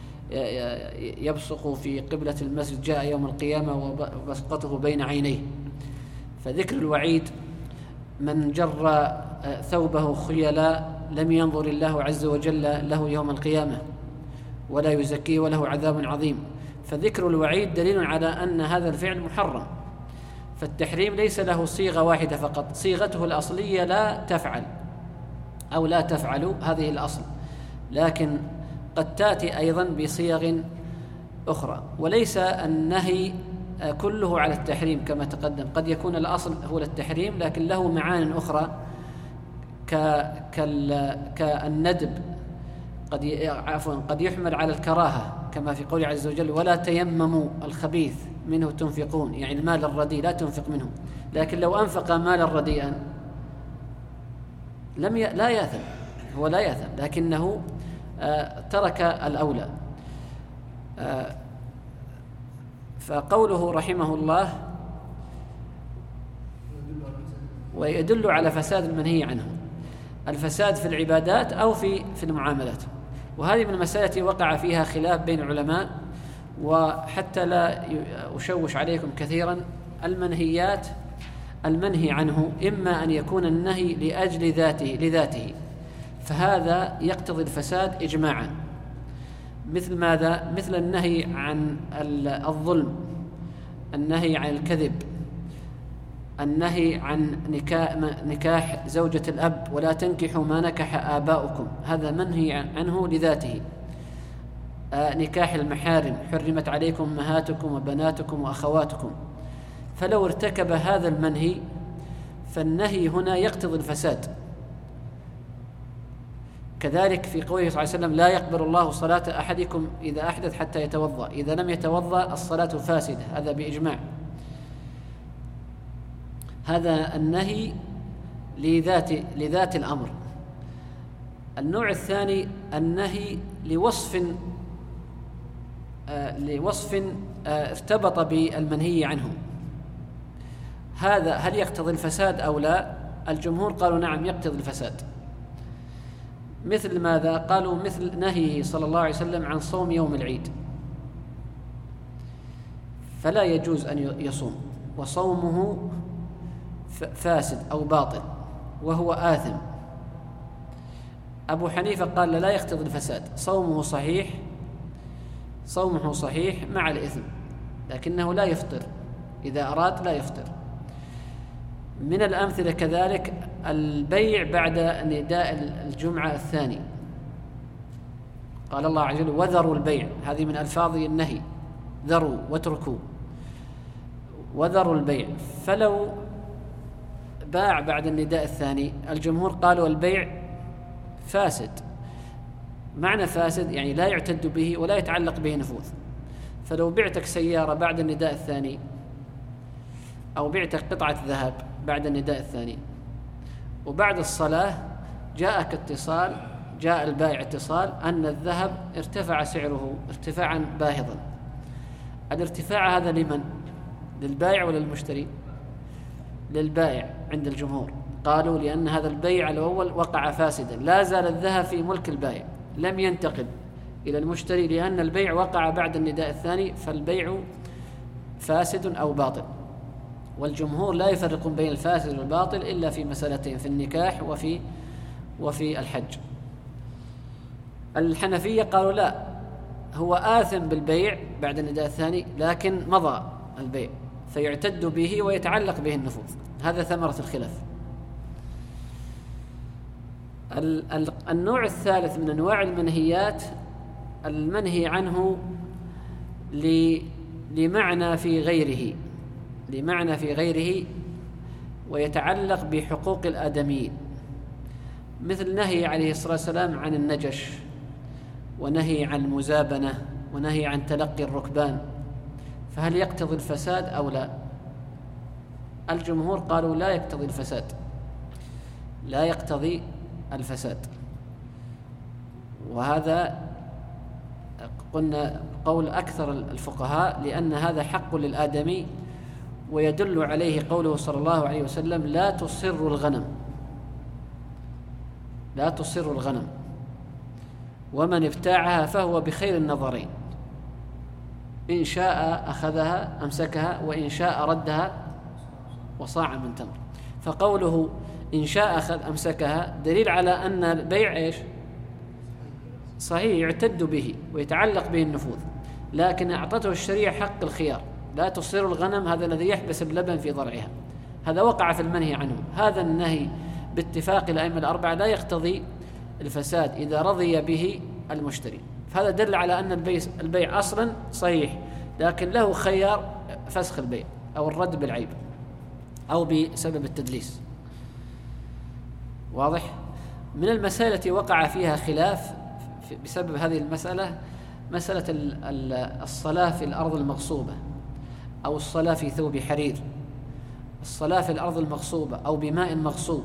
يبصق في قبلة المسجد جاء يوم القيامة وبصقته بين عينيه. فذكر الوعيد: من جر ثوبه خيلا لم ينظر الله عز وجل له يوم القيامة ولا يزكيه وله عذاب عظيم. فذكر الوعيد دليل على أن هذا الفعل محرم. فالتحريم ليس له صيغة واحدة فقط، صيغته الأصلية لا تفعل أو لا تفعل، هذه الأصل، لكن قد تأتي أيضا بصيغ أخرى. وليس النهي كله على التحريم كما تقدم، قد يكون الأصل هو التحريم لكن له معان أخرى كالندب، قد عفوا قد يحمل على الكراهة، كما في قوله عز وجل: ولا تيمموا الخبيث منه تنفقون، يعني المال الرديء لا تنفق منه. لكن لو أنفق مالا رديئا لم ي... لا يأثم، هو لا يأثم، لكنه آه ترك الأولى. آه فقوله رحمه الله: ويدل على فساد المنهي عنه، الفساد في العبادات أو في في المعاملات. وهذه من المسائل التي وقع فيها خلاف بين العلماء. وحتى لا أشوش عليكم كثيرا، المنهيات المنهي عنه إما أن يكون النهي لأجل ذاته لذاته، فهذا يقتضي الفساد إجماعا. مثل ماذا؟ مثل النهي عن الظلم، النهي عن الكذب، النهي عن نكاح زوجة الأب: ولا تنكحوا ما نكح آباؤكم، هذا منهي عنه لذاته. آه نكاح المحارم: حرمت عليكم أمهاتكم وبناتكم وأخواتكم. فلو ارتكب هذا المنهي فالنهي هنا يقتضي الفساد. كذلك في قوله صلى الله عليه وسلم: لا يقبل الله صلاة أحدكم إذا أحدث حتى يتوضأ، إذا لم يتوضأ الصلاة فاسدة، هذا بإجماع. هذا النهي لذات لذات الأمر. النوع الثاني النهي لوصف آه لوصف آه ارتبط بالمنهي عنه، هذا هل يقتضي الفساد أو لا؟ الجمهور قالوا نعم يقتضي الفساد. مثل ماذا؟ قالوا مثل نهيه صلى الله عليه وسلم عن صوم يوم العيد، فلا يجوز أن يصوم، وصومه فاسد أو باطل وهو آثم. أبو حنيفة قال لا يقتضي الفساد، صومه صحيح، صومه صحيح مع الإثم، لكنه لا يفطر، إذا أراد لا يفطر. من الأمثلة كذلك البيع بعد نداء الجمعة الثاني، قال الله عز وجل: وذروا البيع، هذه من ألفاظ النهي، ذروا واتركوا، وذروا البيع. فلو باع بعد النداء الثاني، الجمهور قالوا البيع فاسد. معنى فاسد يعني لا يعتد به ولا يتعلق به نفوذ. فلو بعتك سيارة بعد النداء الثاني، أو بعتك قطعة ذهب بعد النداء الثاني، وبعد الصلاة جاءك اتصال، جاء البائع اتصال أن الذهب ارتفع سعره ارتفاعا باهظا، الارتفاع هذا لمن؟ للبائع ولا للمشتري؟ للبائع عند الجمهور. قالوا لأن هذا البيع الأول وقع فاسدا، لا زال الذهب في ملك البائع، لم ينتقل إلى المشتري، لأن البيع وقع بعد النداء الثاني، فالبيع فاسد أو باطل. والجمهور لا يفرقون بين الفاسد والباطل إلا في مسألتين: في النكاح وفي وفي الحج. الحنفية قالوا لا، هو آثم بالبيع بعد النداء الثاني لكن مضى البيع، فيعتد به ويتعلق به النفوذ. هذا ثمرة الخلاف. النوع الثالث من أنواع المنهيات المنهي عنه لمعنى في غيره، لمعنى في غيره ويتعلق بحقوق الآدميين، مثل نهي عليه الصلاة والسلام عن النجش، ونهي عن المزابنة، ونهي عن تلقي الركبان، فهل يقتضي الفساد أو لا؟ الجمهور قالوا لا يقتضي الفساد، لا يقتضي الفساد، وهذا قلنا قول أكثر الفقهاء، لأن هذا حق للآدمي، ويدل عليه قوله صلى الله عليه وسلم: لا تصر الغنم، لا تصر الغنم، ومن ابتاعها فهو بخير النظرين، إن شاء أخذها أمسكها، وإن شاء ردها وصاع من تمر. فقوله إن شاء أخذ أمسكها دليل على أن البيع إيش؟ صحيح، يعتد به ويتعلق به النفوذ، لكن أعطته الشريعة حق الخيار. لا تصير الغنم، هذا الذي يحبس اللبن في ضرعها، هذا وقع في المنهي عنه. هذا النهي باتفاق الأئمة الأربعة لا يقتضي الفساد إذا رضي به المشتري، فهذا دل على أن البيع, البيع أصلا صحيح، لكن له خيار فسخ البيع أو الرد بالعيب أو بسبب التدليس. واضح؟ من المسائل التي وقع فيها خلاف بسبب هذه المسألة مسألة الصلاة في الأرض المغصوبة، أو الصلاة في ثوب حرير، الصلاة في الأرض المغصوبة أو بماء مغصوب.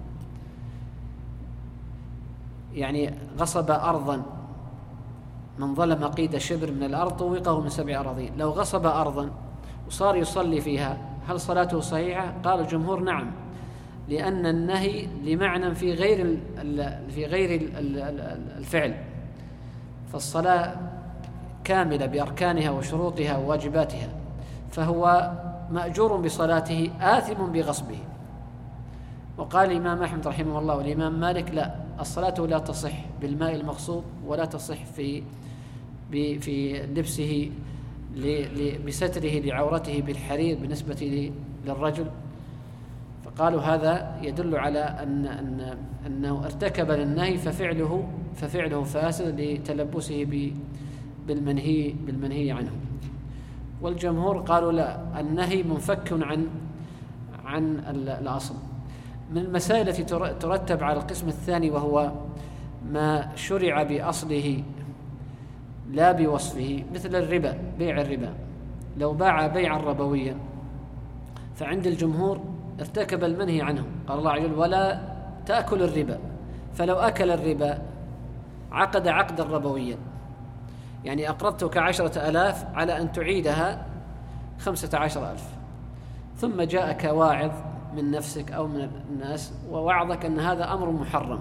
يعني غصب أرضا، من ظلم قيد شبر من الأرض طوقه من سبع أراضين. لو غصب أرضا وصار يصلي فيها، هل صلاته صحيحة؟ قال الجمهور نعم، لأن النهي لمعنى في غير في غير الفعل، فالصلاة كاملة بأركانها وشروطها وواجباتها، فهو مأجور بصلاته آثم بغصبه. وقال الإمام أحمد رحمه الله والإمام مالك: لا، الصلاة لا تصح بالماء المغصوب، ولا تصح في في لبسه بستره لعورته بالحرير بالنسبة للرجل. فقالوا هذا يدل على أن أن أنه ارتكب للنهي، ففعله ففعله فاسد لتلبسه بالمنهي بالمنهي عنه. والجمهور قالوا لا، النهي منفك عن عن الأصل. من المسائل التي ترتب على القسم الثاني، وهو ما شرع بأصله لا بوصفه، مثل الربا، بيع الربا. لو باع بيعا ربويا فعند الجمهور ارتكب المنهي عنه، قال الله عز وجل: ولا تأكل الربا. فلو أكل الربا عقد عقدا ربويا، يعني أقرضتك عشرة ألاف على أن تعيدها خمسة عشر ألف، ثم جاءك واعظ من نفسك أو من الناس ووعظك أن هذا أمر محرم،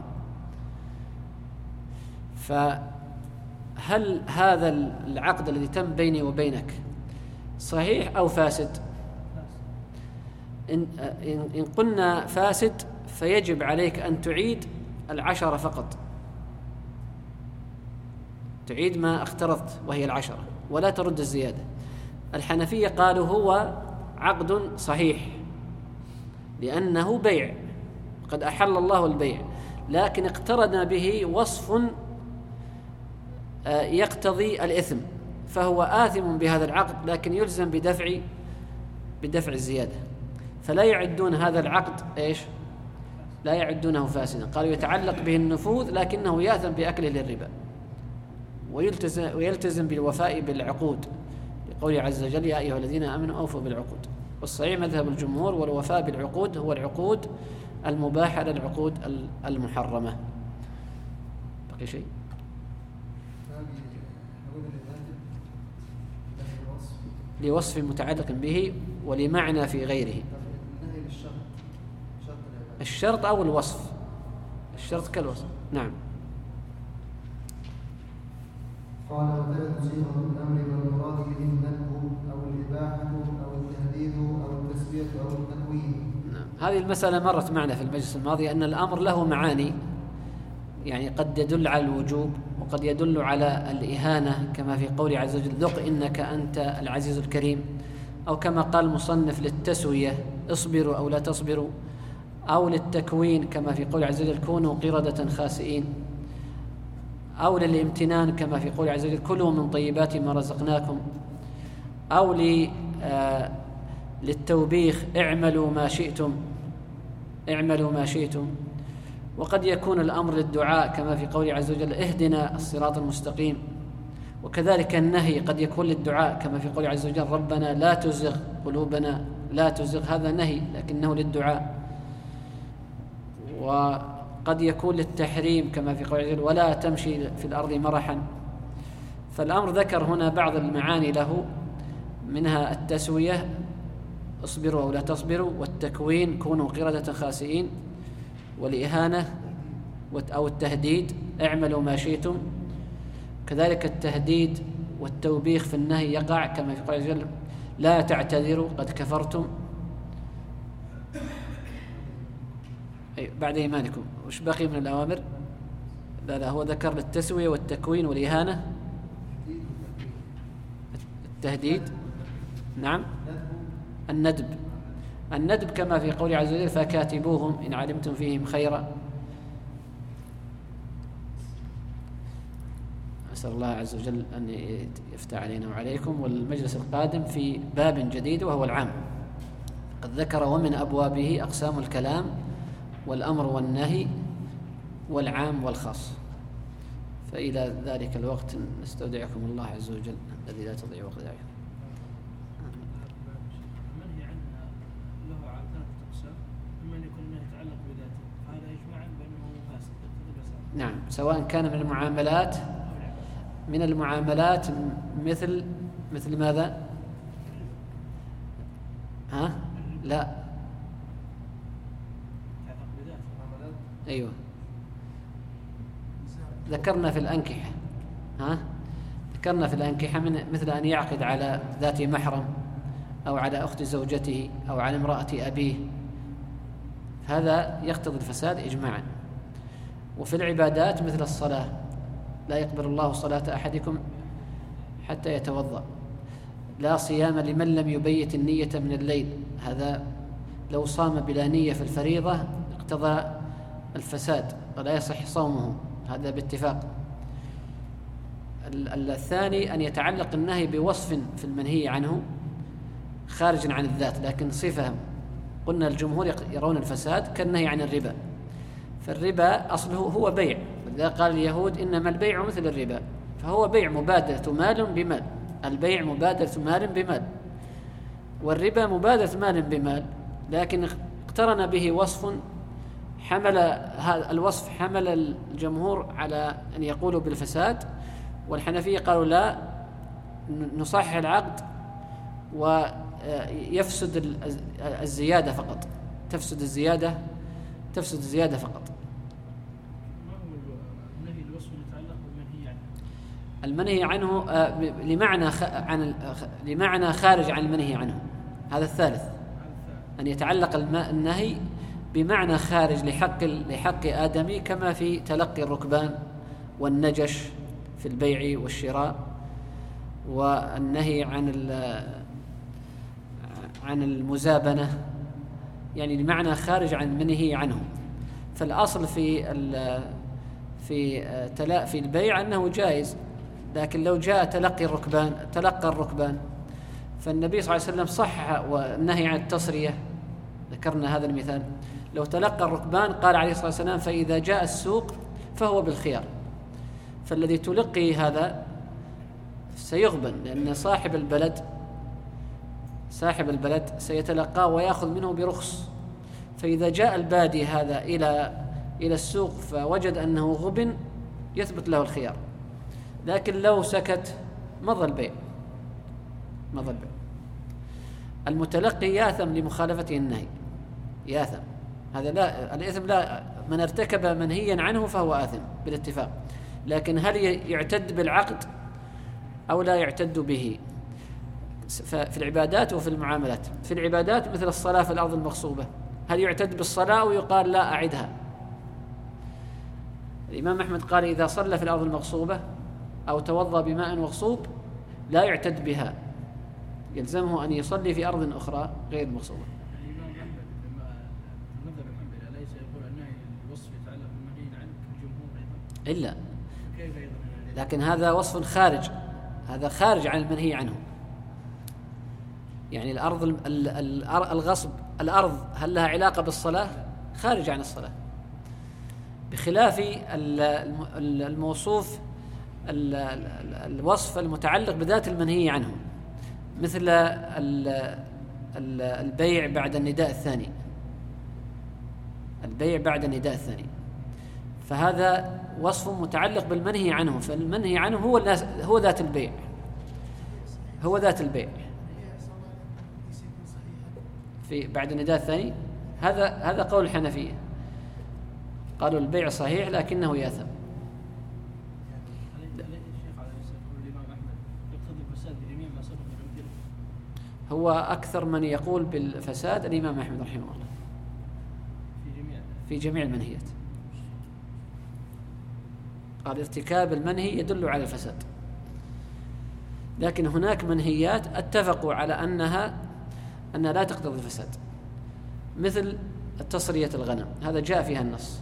فهل هذا العقد الذي تم بيني وبينك صحيح أو فاسد؟ إن, إن قلنا فاسد فيجب عليك أن تعيد العشرة فقط، تعيد ما اقترضت وهي العشرة، ولا ترد الزيادة. الحنفية قالوا هو عقد صحيح لأنه بيع، قد أحل الله البيع، لكن اقترن به وصف يقتضي الإثم، فهو آثم بهذا العقد، لكن يلزم بدفع بدفع الزيادة. فلا يعدون هذا العقد إيش؟ لا يعدونه فاسدا. قالوا يتعلق به النفوذ، لكنه يأثم بأكله للربا، ويلتزم, ويلتزم بالوفاء بالعقود، لقوله عز وجل: يا أيها الذين آمنوا أوفوا بالعقود. والصحيح مذهب الجمهور، والوفاء بالعقود هو العقود المباحة للعقود المحرمة. بقي شيء؟ لوصف متعلق به ولمعنى في غيره. الشرط أو الوصف، الشرط كالوصف. نعم. قال: وثبت صيغة الأمر والمراد به الندب أو الإباحة أو التهديد أو التسوية أو التكوين. نعم. هذه المسألة مرت معنا في المجلس الماضي، أن الأمر له معاني، يعني قد يدل على الوجوب، وقد يدل على الإهانة كما في قول عز وجل: ذق إنك أنت العزيز الكريم، أو كما قال المصنف للتسوية: اصبروا أو لا تصبروا، أو للتكوين كما في قول عز وجل: كونوا قردة خاسئين، أو للامتنان كما في قول عز وجل: كلوا من طيبات ما رزقناكم، أو للتوبيخ: اعملوا ما شئتم، اعملوا ما شئتم. وقد يكون الأمر للدعاء كما في قوله عز وجل اهدنا الصراط المستقيم، وكذلك النهي قد يكون للدعاء كما في قوله عز وجل ربنا لا تزغ قلوبنا لا تزغ، هذا نهي لكنه للدعاء. وقد يكون للتحريم كما في قوله عز وجل ولا تمشي في الأرض مرحا. فالأمر ذكر هنا بعض المعاني له، منها التسوية اصبروا أو لا تصبروا، والتكوين كونوا قردة خاسئين، والإهانة أو التهديد اعملوا ما شئتم. كذلك التهديد والتوبيخ في النهي يقع كما في قوله عز وجل لا تعتذروا قد كفرتم أي بعد إيمانكم. وش بقي من الأوامر؟ لا لا هو ذكر للتسوية والتكوين والإهانة التهديد، نعم الندب الندب كما في قوله عز وجل فكاتبوهم إن علمتم فيهم خيرا. أسأل الله عز وجل أن يفتح علينا وعليكم. والمجلس القادم في باب جديد وهو العام، قد ذكر ومن أبوابه أقسام الكلام والأمر والنهي والعام والخاص. فإلى ذلك الوقت نستودعكم الله عز وجل الذي لا تضيع ودائعه. المنهي عنه له على ثلاثة أقسام، إما أن يكون المنهي يتعلق بذاته هذا يجمع بأنه فاسد. نعم، سواء كان من المعاملات من المعاملات مثل مثل ماذا؟ ها؟ لا أيوة ذكرنا في الأنكحة، ها ذكرنا في الأنكحة من مثل أن يعقد على ذات محرم أو على أخت زوجته أو على امرأة أبيه، هذا يقتضي الفساد إجماعا. وفي العبادات مثل الصلاة لا يقبل الله صلاة أحدكم حتى يتوضأ، لا صيام لمن لم يبيت النية من الليل، هذا لو صام بلا نية في الفريضة اقتضى الفساد ولا يصح صومه، هذا باتفاق. الثاني أن يتعلق النهي بوصف في المنهي عنه خارج عن الذات لكن صفة، قلنا الجمهور يرون الفساد كالنهي عن الربا، فالربا أصله هو بيع، لذا قال اليهود إنما البيع مثل الربا، فهو بيع مبادلة مال بمال، البيع مبادلة مال بمال، والربا مبادلة مال بمال، لكن اقترن به وصف حمل هذا الوصف حمل الجمهور على أن يقولوا بالفساد، والحنفية قالوا لا نصحح العقد ويفسد الزيادة فقط، تفسد الزيادة تفسد الزيادة فقط. ما هو النهي الوصف يتعلق بالمنهي عنه؟ المنهي عنه لمعنى عن لمعنى خارج عن المنهي عنه، هذا الثالث، أن يتعلق النهي بمعنى خارج لحق لحق آدمي كما في تلقي الركبان والنجش في البيع والشراء، والنهي عن عن المزابنة، يعني لمعنى خارج عن المنهي عنه. فالأصل في في تلا في البيع أنه جائز، لكن لو جاء تلقي الركبان تلقى الركبان فالنبي صلى الله عليه وسلم صحح والنهي عن التصرية، ذكرنا هذا المثال، لو تلقى الركبان قال عليه الصلاة والسلام فإذا جاء السوق فهو بالخيار، فالذي تلقي هذا سيغبن، لأن صاحب البلد صاحب البلد سيتلقاه ويأخذ منه برخص، فإذا جاء البادي هذا إلى إلى السوق فوجد أنه غبن يثبت له الخيار، لكن لو سكت مضى البيع مضى البيع. المتلقي ياثم لمخالفته النهي، ياثم، هذا لا الإثم لا، من ارتكب منهيا عنه فهو آثم بالاتفاق، لكن هل يعتد بالعقد أو لا يعتد به؟ في العبادات وفي المعاملات. في العبادات مثل الصلاة في الأرض المغصوبة، هل يعتد بالصلاة أو يقال لا أعدها؟ الإمام أحمد قال إذا صلى في الأرض المغصوبة أو توضى بماء مغصوب لا يعتد بها، يلزمه أن يصلي في أرض أخرى غير مغصوبة. الإمام أحمد لما نظر الحنبلي أليس يقول أن الوصف يتعلق بالمنهي عنه الجمهور أيضا؟ إلا كيف أيضا؟ لكن هذا وصف خارج، هذا خارج عن المنهي عنه. يعني الأرض الغصب، الأرض هل لها علاقة بالصلاة؟ خارج عن الصلاة، بخلاف الموصوف الوصف المتعلق بذات المنهي عنه، مثل البيع بعد النداء الثاني، البيع بعد النداء الثاني، فهذا وصف متعلق بالمنهي عنه، فالمنهي عنه هو هو ذات البيع، هو ذات البيع في بعد النداء الثاني. هذا هذا قول الحنفية، قالوا البيع صحيح لكنه يأثم. هو أكثر من يقول بالفساد الإمام أحمد رحمه الله في جميع المنهيات، قال ارتكاب المنهي يدل على الفساد، لكن هناك منهيات اتفقوا على أنها أنها لا تقتضي الفساد، مثل تصرية الغنم، هذا جاء فيها النص.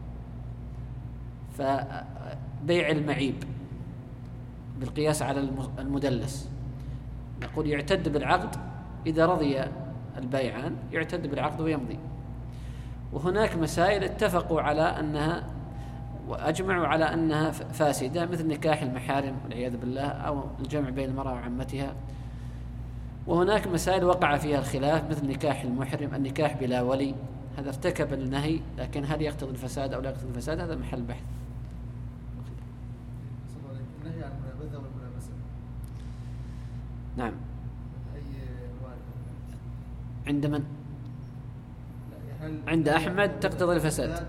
فبيع المعيب بالقياس على المدلس، نقول يعتد بالعقد إذا رضي البيعان، يعتد بالعقد ويمضي. وهناك مسائل اتفقوا على أنها وأجمعوا على أنها فاسدة، مثل نكاح المحارم والعياذ بالله، أو الجمع بين المرأة وعمتها. وهناك مسائل وقع فيها الخلاف، مثل نكاح المحرم، النكاح بلا ولي، هذا ارتكب النهي، لكن هل يقتضي الفساد أو لا يقتضي الفساد هذا محل بحث. النهي عن المنابذة والملامسة نعم. أي عند من؟ عند أحمد تقتضي الفساد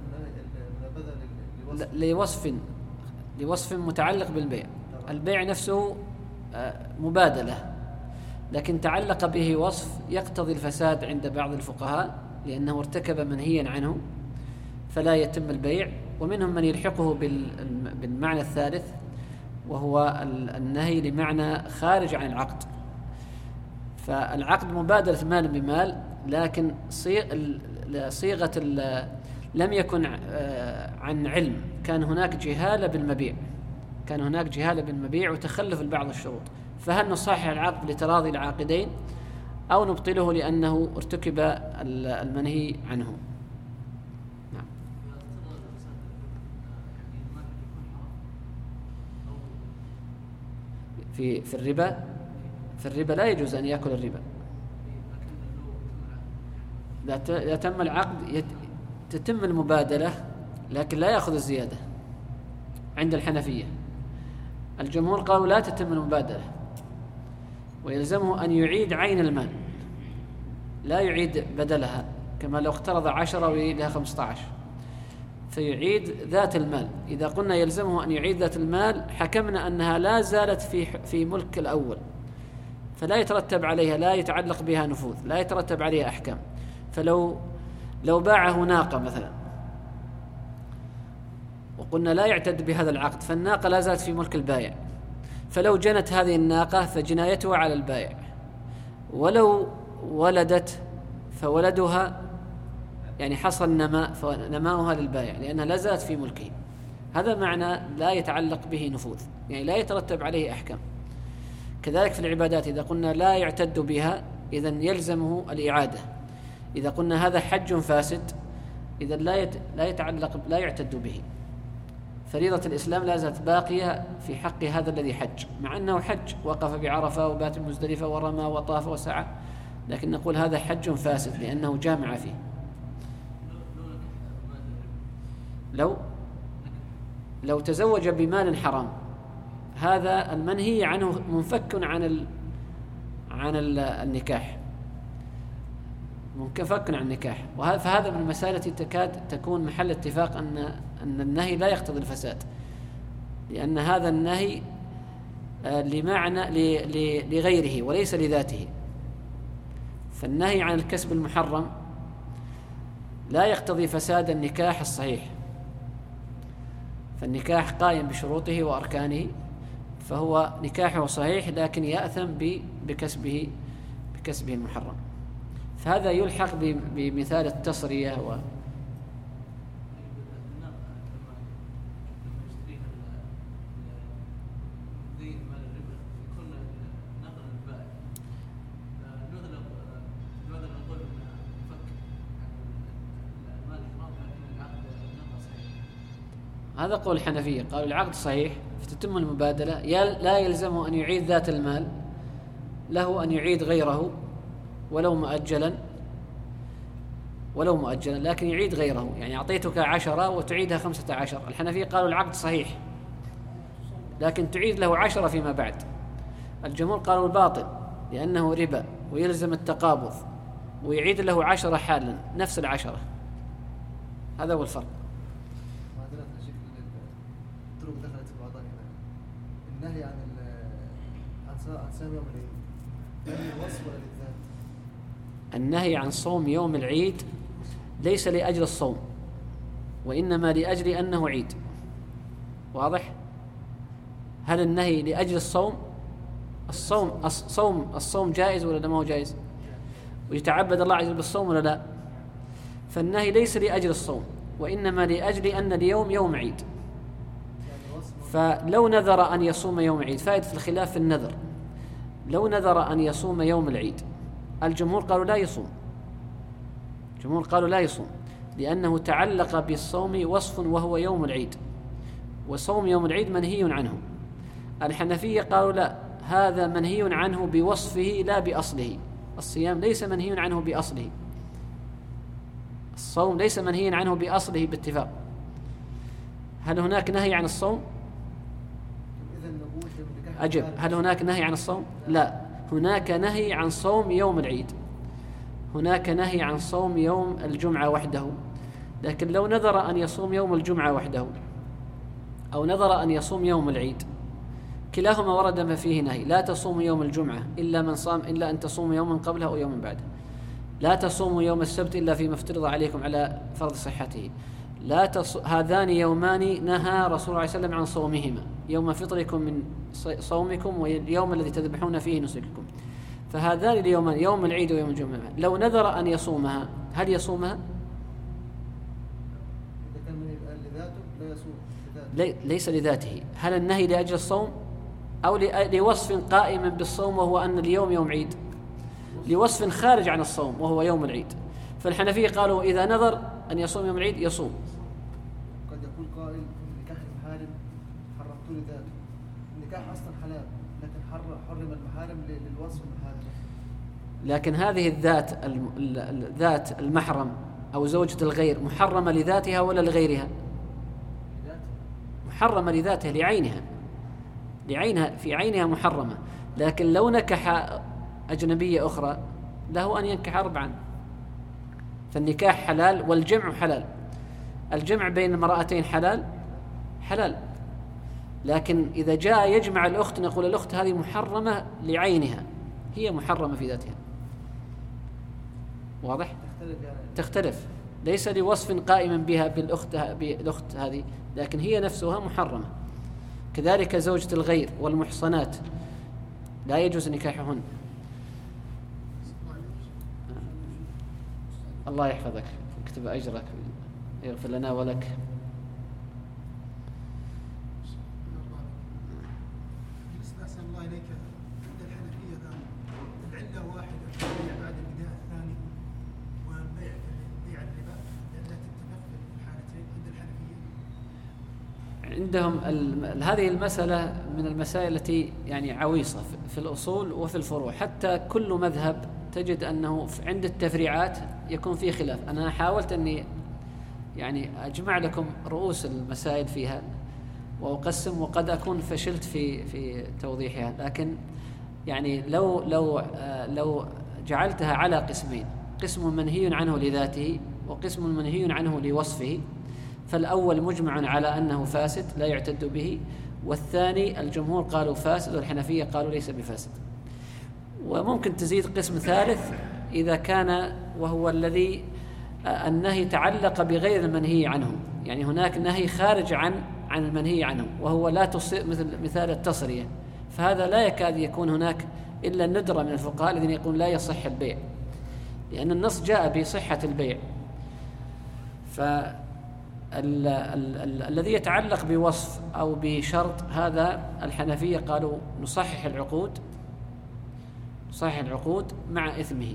لوصف لوصف متعلق بالبيع. البيع نفسه مبادلة، لكن تعلق به وصف يقتضي الفساد عند بعض الفقهاء لأنه ارتكب منهيا عنه فلا يتم البيع. ومنهم من يلحقه بالمعنى الثالث وهو النهي لمعنى خارج عن العقد. فالعقد مبادلة مال بمال، لكن صيغة لم يكن عن علم، كان هناك جهالة بالمبيع، كان هناك جهالة بالمبيع وتخلف بعض الشروط. فهل نصحح العقد لتراضي العاقدين أو نبطله لأنه ارتكب المنهي عنه؟ نعم. في في الربا في الربا لا يجوز أن يأكل الربا. إذا تم العقد تتم المبادلة، لكن لا يأخذ الزيادة عند الحنفية. الجمهور قالوا لا تتم المبادلة ويلزمه أن يعيد عين المال، لا يعيد بدلها، كما لو اقترض عشرة ويعيد لها خمسة عشر، فيعيد ذات المال. إذا قلنا يلزمه أن يعيد ذات المال حكمنا أنها لا زالت في في ملك الأول، فلا يترتب عليها، لا يتعلق بها نفوذ، لا يترتب عليها أحكام. فلو لو باعه ناقة مثلا وقلنا لا يعتد بهذا العقد، فالناقة لا زالت في ملك البائع، فلو جنت هذه الناقة فجنايتها على البائع، ولو ولدت فولدها يعني حصل نماء فنماؤها للبائع لأنها لا زالت في ملكه. هذا معنى لا يتعلق به نفوذ، يعني لا يترتب عليه أحكام. كذلك في العبادات إذا قلنا لا يعتد بها إذن يلزمه الإعادة. إذا قلنا هذا حج فاسد إذن لا لا يتعلق لا يعتد به. فريضة الإسلام لا زالت باقية في حق هذا الذي حج، مع أنه حج، وقف بعرفة وبات مزدلفة ورمى وطاف وسعى، لكن نقول هذا حج فاسد لأنه جامع فيه. لو لو تزوج بمال حرام، هذا المنهي عنه منفك عن ال عن ال النكاح، منفك عن النكاح. فهذا من المسائل التي تكاد تكون محل اتفاق أن أن النهي لا يقتضي الفساد، لأن هذا النهي لمعنى لغيره وليس لذاته. فالنهي عن الكسب المحرم لا يقتضي فساد النكاح الصحيح، فالنكاح قائم بشروطه وأركانه، فهو نكاحه صحيح لكن يأثم بكسبه بكسبه المحرم. فهذا يلحق بمثال التصرية و هذا قول الحنفية، قالوا العقد صحيح فتتم المبادلة، لا يلزمه أن يعيد ذات المال، له أن يعيد غيره ولو مؤجلا ولو مؤجلا لكن يعيد غيره، يعني أعطيتك عشرة وتعيدها خمسة عشر. الحنفية قالوا العقد صحيح لكن تعيد له عشرة فيما بعد. الجمهور قالوا الباطل لأنه ربا ويلزم التقابض، ويعيد له عشرة حالا نفس العشرة. هذا هو الفرق. الطرق دخلت في بعضها هنا. النهي عن عن صيام يوم العيد للوصف ولا للذات؟ النهي عن صوم يوم العيد ليس لأجل الصوم، وإنما لأجل أنه عيد. واضح؟ هل النهي لأجل الصوم؟ الصوم الصوم الصوم جائز ولا ما هو جائز؟ ويتعبد الله عز وجل بالصوم ولا لا؟ فالنهي ليس لأجل الصوم، وإنما لأجل أن اليوم يوم عيد. فلو نذر أن يصوم يوم العيد، فائدة الخلاف في النذر، لو نذر أن يصوم يوم العيد الجمهور قالوا لا يصوم، الجمهور قالوا لا يصوم لأنه تعلق بالصوم وصف وهو يوم العيد، وصوم يوم العيد منهي عنه. الحنفية قالوا لا، هذا منهي عنه بوصفه لا بأصله. الصيام ليس منهي عنه بأصله، الصوم ليس منهي عنه بأصله باتفاق. هل هناك نهي عن الصوم؟ أجب، هل هناك نهي عن الصوم؟ لا، هناك نهي عن صوم يوم العيد، هناك نهي عن صوم يوم الجمعة وحده. لكن لو نذر أن يصوم يوم الجمعة وحده أو نذر أن يصوم يوم العيد، كلاهما ورد ما فيه نهي. لا تصوم يوم الجمعة إلا من صام إلا أن تصوم يوما قبله أو يوما بعده. لا تصوموا يوم السبت إلا فيما افترض عليكم على فرض صحته. لا تص... هذان يومان نهى رسول الله صلى الله عليه وسلم عن صومهما، يوم فطركم من صومكم واليوم الذي تذبحون فيه نسككم. فهذان اليومان يوم العيد ويوم الجمعة، لو نذر أن يصومها هل يصومها؟ إذا كان لذاته لا يصوم لذاته. لي... ليس لذاته. هل النهي لأجل الصوم أو ل... لوصف قائم بالصوم وهو أن اليوم يوم عيد؟ لوصف خارج عن الصوم وهو يوم العيد. فالحنفية قالوا إذا نذر أن يصوم يوم العيد يصوم. قد يقول قائل نكاح المحارم حرمته لذاته، النكاح أصلا حلال لكن حرم المحارم للوصف المحارم. لكن هذه الذات الذات المحرم أو زوجة الغير محرمة لذاتها ولا لغيرها؟ محرمة لذاتها لعينها، لعينها في عينها محرمة. لكن لو نكح أجنبية أخرى له أن ينكح أربعا. فالنكاح حلال والجمع حلال، الجمع بين امرأتين حلال حلال. لكن إذا جاء يجمع الأخت نقول الأخت هذه محرمة لعينها، هي محرمة في ذاتها. واضح؟ تختلف، ليس لوصف قائم بها بالأخت بالأخت هذه، لكن هي نفسها محرمة. كذلك زوجة الغير والمحصنات لا يجوز نكاحهن. الله يحفظك، اكتب أجرك، يغفر لنا ولك. أحسن الله إليك. عند الحنفية العلة واحدة في البيع بعد البداية الثاني والبيع بيع الربا، التي تتنفذ في الحالتين عند الحنفية. عندهم هذه المسألة من المسائل التي يعني عويصة في الأصول وفي الفروع. حتى كل مذهب تجد أنه عند التفريعات يكون فيه خلاف. أنا حاولت أني يعني أجمع لكم رؤوس المسائل فيها وأقسم، وقد أكون فشلت في في توضيحها. لكن يعني لو لو لو جعلتها على قسمين، قسم منهي عنه لذاته وقسم منهي عنه لوصفه، فالأول مجمع على أنه فاسد لا يعتد به، والثاني الجمهور قالوا فاسد والحنفية قالوا ليس بفاسد. وممكن تزيد قسم ثالث إذا كان وهو الذي النهي تعلق بغير المنهي عنه، يعني هناك نهي خارج عن عن المنهي عنه وهو لا تصير، مثل مثال التصرية، فهذا لا يكاد يكون هناك إلا الندرة من الفقهاء الذين يقول لا يصح البيع، لأن النص جاء بصحة البيع. فالذي يتعلق بوصف أو بشرط هذا الحنفية قالوا نصحح العقود، نصحح العقود مع إثمه،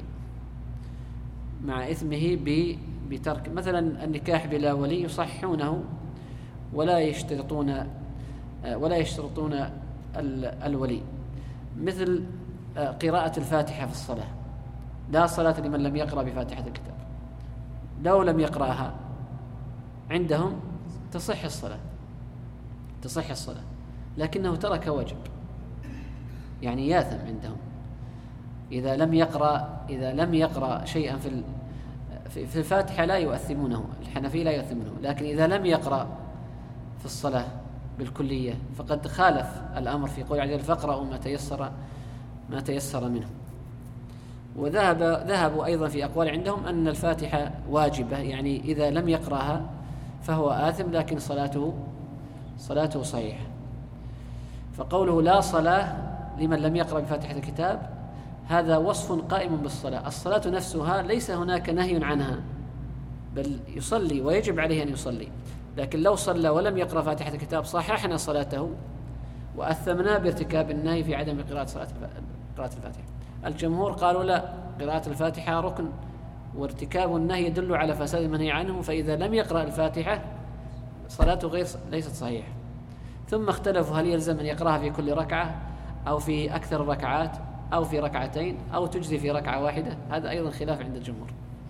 مع إثمه بترك مثلا النكاح بلا ولي يصحونه ولا يشترطون ولا يشترطون الولي، مثل قراءة الفاتحة في الصلاة. لا صلاة لمن لم يقرأ بفاتحة الكتاب، لو لم يقرأها عندهم تصح الصلاة تصح الصلاة لكنه ترك واجب، يعني ياثم عندهم إذا لم يقرأ إذا لم يقرأ شيئا في في الفاتحة لا يؤثمونه، الحنفية لا يؤثمونه، لكن إذا لم يقرأ في الصلاة بالكلية فقد خالف الأمر في قول عز وجل فاقرأوا ما تيسر ما تيسر منه. وذهب ذهبوا أيضا في أقوال عندهم أن الفاتحة واجبة، يعني إذا لم يقرأها فهو آثم لكن صلاته صلاته صحيحة. فقوله لا صلاة لمن لم يقرأ بفاتحة الكتاب هذا وصف قائم بالصلاة. الصلاة نفسها ليس هناك نهي عنها، بل يصلي ويجب عليه أن يصلي، لكن لو صلى ولم يقرأ فاتحة الكتاب صححنا صلاته وأثمنا بارتكاب النهي في عدم قراءة صلاة قراءة الفاتحة. الجمهور قالوا لا، قراءة الفاتحة ركن، وارتكاب النهي يدل على فساد المنهي عنه، فإذا لم يقرأ الفاتحة صلاته غير ليست صحيحة. ثم اختلفوا هل يلزم أن يقرأها في كل ركعة أو في أكثر الركعات أو في ركعتين أو تجزي في ركعة واحدة، هذا أيضا خلاف عند الجمهور.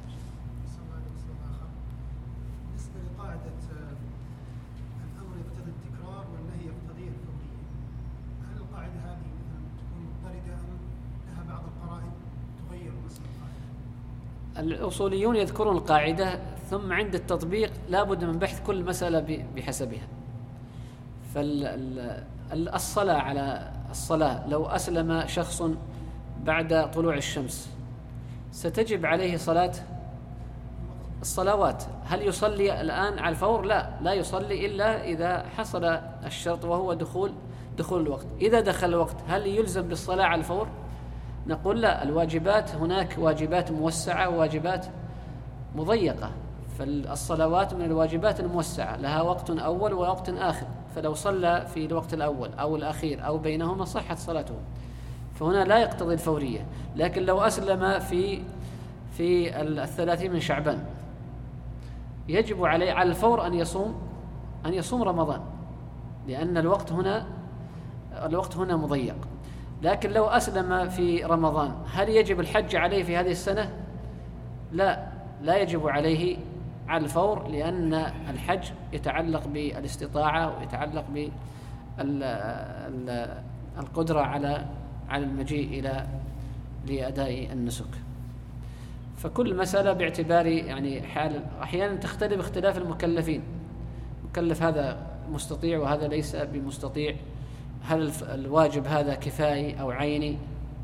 بالنسبة لقاعدة الأمر يقتضي التكرار والنهي يقتضي الفورية، هل القاعدة هذه مثلا تكون مضطردة أم لها بعض القرائن تغير مثلا القاعدة؟ الأصوليون يذكرون القاعدة ثم عند التطبيق لا بد من بحث كل مسألة بحسبها. فالصلاة على الصلاة لو أسلم شخص بعد طلوع الشمس ستجب عليه صلاة الصلوات. هل يصلي الآن على الفور؟ لا لا يصلي إلا إذا حصل الشرط وهو دخول دخول الوقت. إذا دخل الوقت هل يلزم بالصلاة على الفور؟ نقول لا، الواجبات هناك واجبات موسعة وواجبات مضيقة، فالصلوات من الواجبات الموسعة لها وقت أول ووقت آخر، فلو صلى في الوقت الأول أو الأخير أو بينهما صحت صلاته، فهنا لا يقتضي الفورية. لكن لو أسلم في في الثلاثين من شعبان يجب عليه على الفور أن يصوم أن يصوم رمضان، لأن الوقت هنا الوقت هنا مضيق. لكن لو أسلم في رمضان هل يجب الحج عليه في هذه السنة؟ لا لا يجب عليه على الفور، لأن الحج يتعلق بالاستطاعة ويتعلق بالقدرة على على المجيء إلى لأداء النسك. فكل مسألة باعتبار يعني حال، أحيانا تختلف اختلاف المكلفين، مكلف هذا مستطيع وهذا ليس بمستطيع، هل الواجب هذا كفائي أو عيني.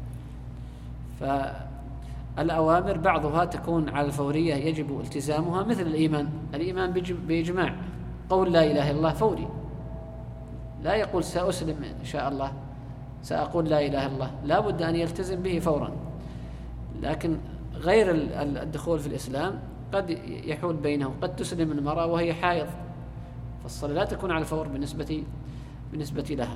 فالأوامر بعضها تكون على الفورية يجب التزامها، مثل الإيمان. الإيمان بإجماع قول لا إله إلا الله فوري، لا يقول سأسلم إن شاء الله سأقول لا إله إلا الله، لا بد أن يلتزم به فورا. لكن غير الدخول في الإسلام قد يحول بينه، قد تسلم المرأة وهي حائض، فالصلاة لا تكون على الفور بالنسبة بالنسبة لها.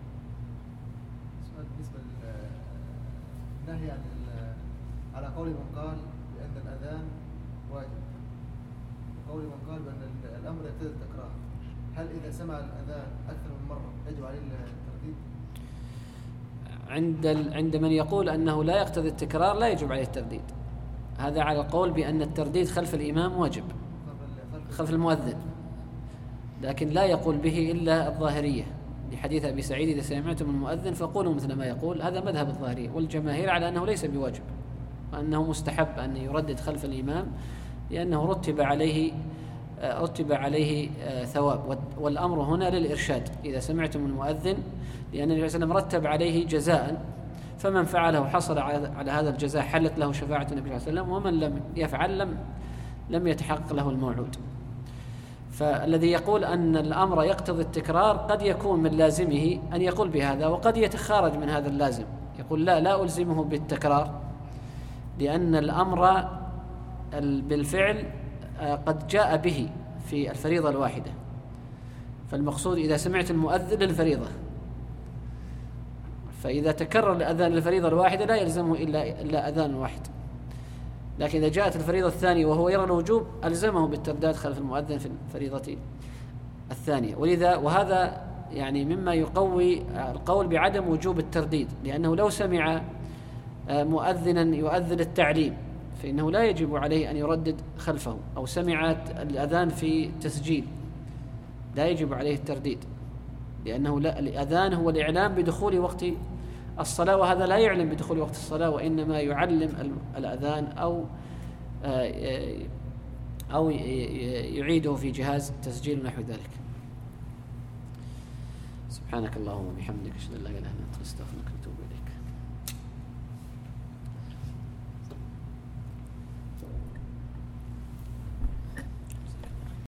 بالنسبة للنهي عن على قول من قال بأن الأذان واجب، وقول من قال بأن الأمر يقتضي التكرار، هل إذا سمع الأذان أكثر من مرة يجب عليه الترديد؟ عند عند من يقول أنه لا يقتضي التكرار لا يجب عليه الترديد، هذا على القول بأن الترديد خلف الإمام واجب خلف المؤذن، لكن لا يقول به إلا الظاهرية، لحديث أبي سعيد إذا سمعتم المؤذن فقولوا مثل ما يقول. هذا مذهب الظاهرية، والجماهير على أنه ليس بواجب، وأنه مستحب أن يردد خلف الإمام، لأنه رتب عليه رتب عليه ثواب، والأمر هنا للإرشاد. إذا سمعتم المؤذن، لأن النبي صلى الله عليه وسلم رتب عليه جزاء، فمن فعله حصل على هذا الجزاء، حلت له شفاعة النبي صلى الله عليه وسلم، ومن لم يفعل لم لم يتحقق له الموعود. فالذي يقول أن الأمر يقتضي التكرار قد يكون من لازمه أن يقول بهذا، وقد يتخارج من هذا اللازم، يقول لا لا ألزمه بالتكرار، لأن الأمر بالفعل قد جاء به في الفريضة الواحدة، فالمقصود إذا سمعت المؤذن للفريضة، فإذا تكرر الأذان للفريضة الواحدة لا يلزمه إلا إلا أذان واحد. لكن إذا جاءت الفريضة الثانية وهو يرى الوجوب ألزمه بالترداد خلف المؤذن في الفريضة الثانية. ولذا وهذا يعني مما يقوي القول بعدم وجوب الترديد، لأنه لو سمع مؤذنا يؤذن التعليم فإنه لا يجب عليه أن يردد خلفه، أو سمع الأذان في تسجيل لا يجب عليه الترديد، لأنه لا، الأذان هو الإعلام بدخول وقت الصلاة، وهذا لا يعلم بدخول وقت الصلاة، وإنما يعلم الأذان أو أو يعيده في جهاز تسجيل نحو ذلك. سبحانك اللهم وبحمدك أشهد أن لا إله إلا أنت أستغفرك وأتوب إليك.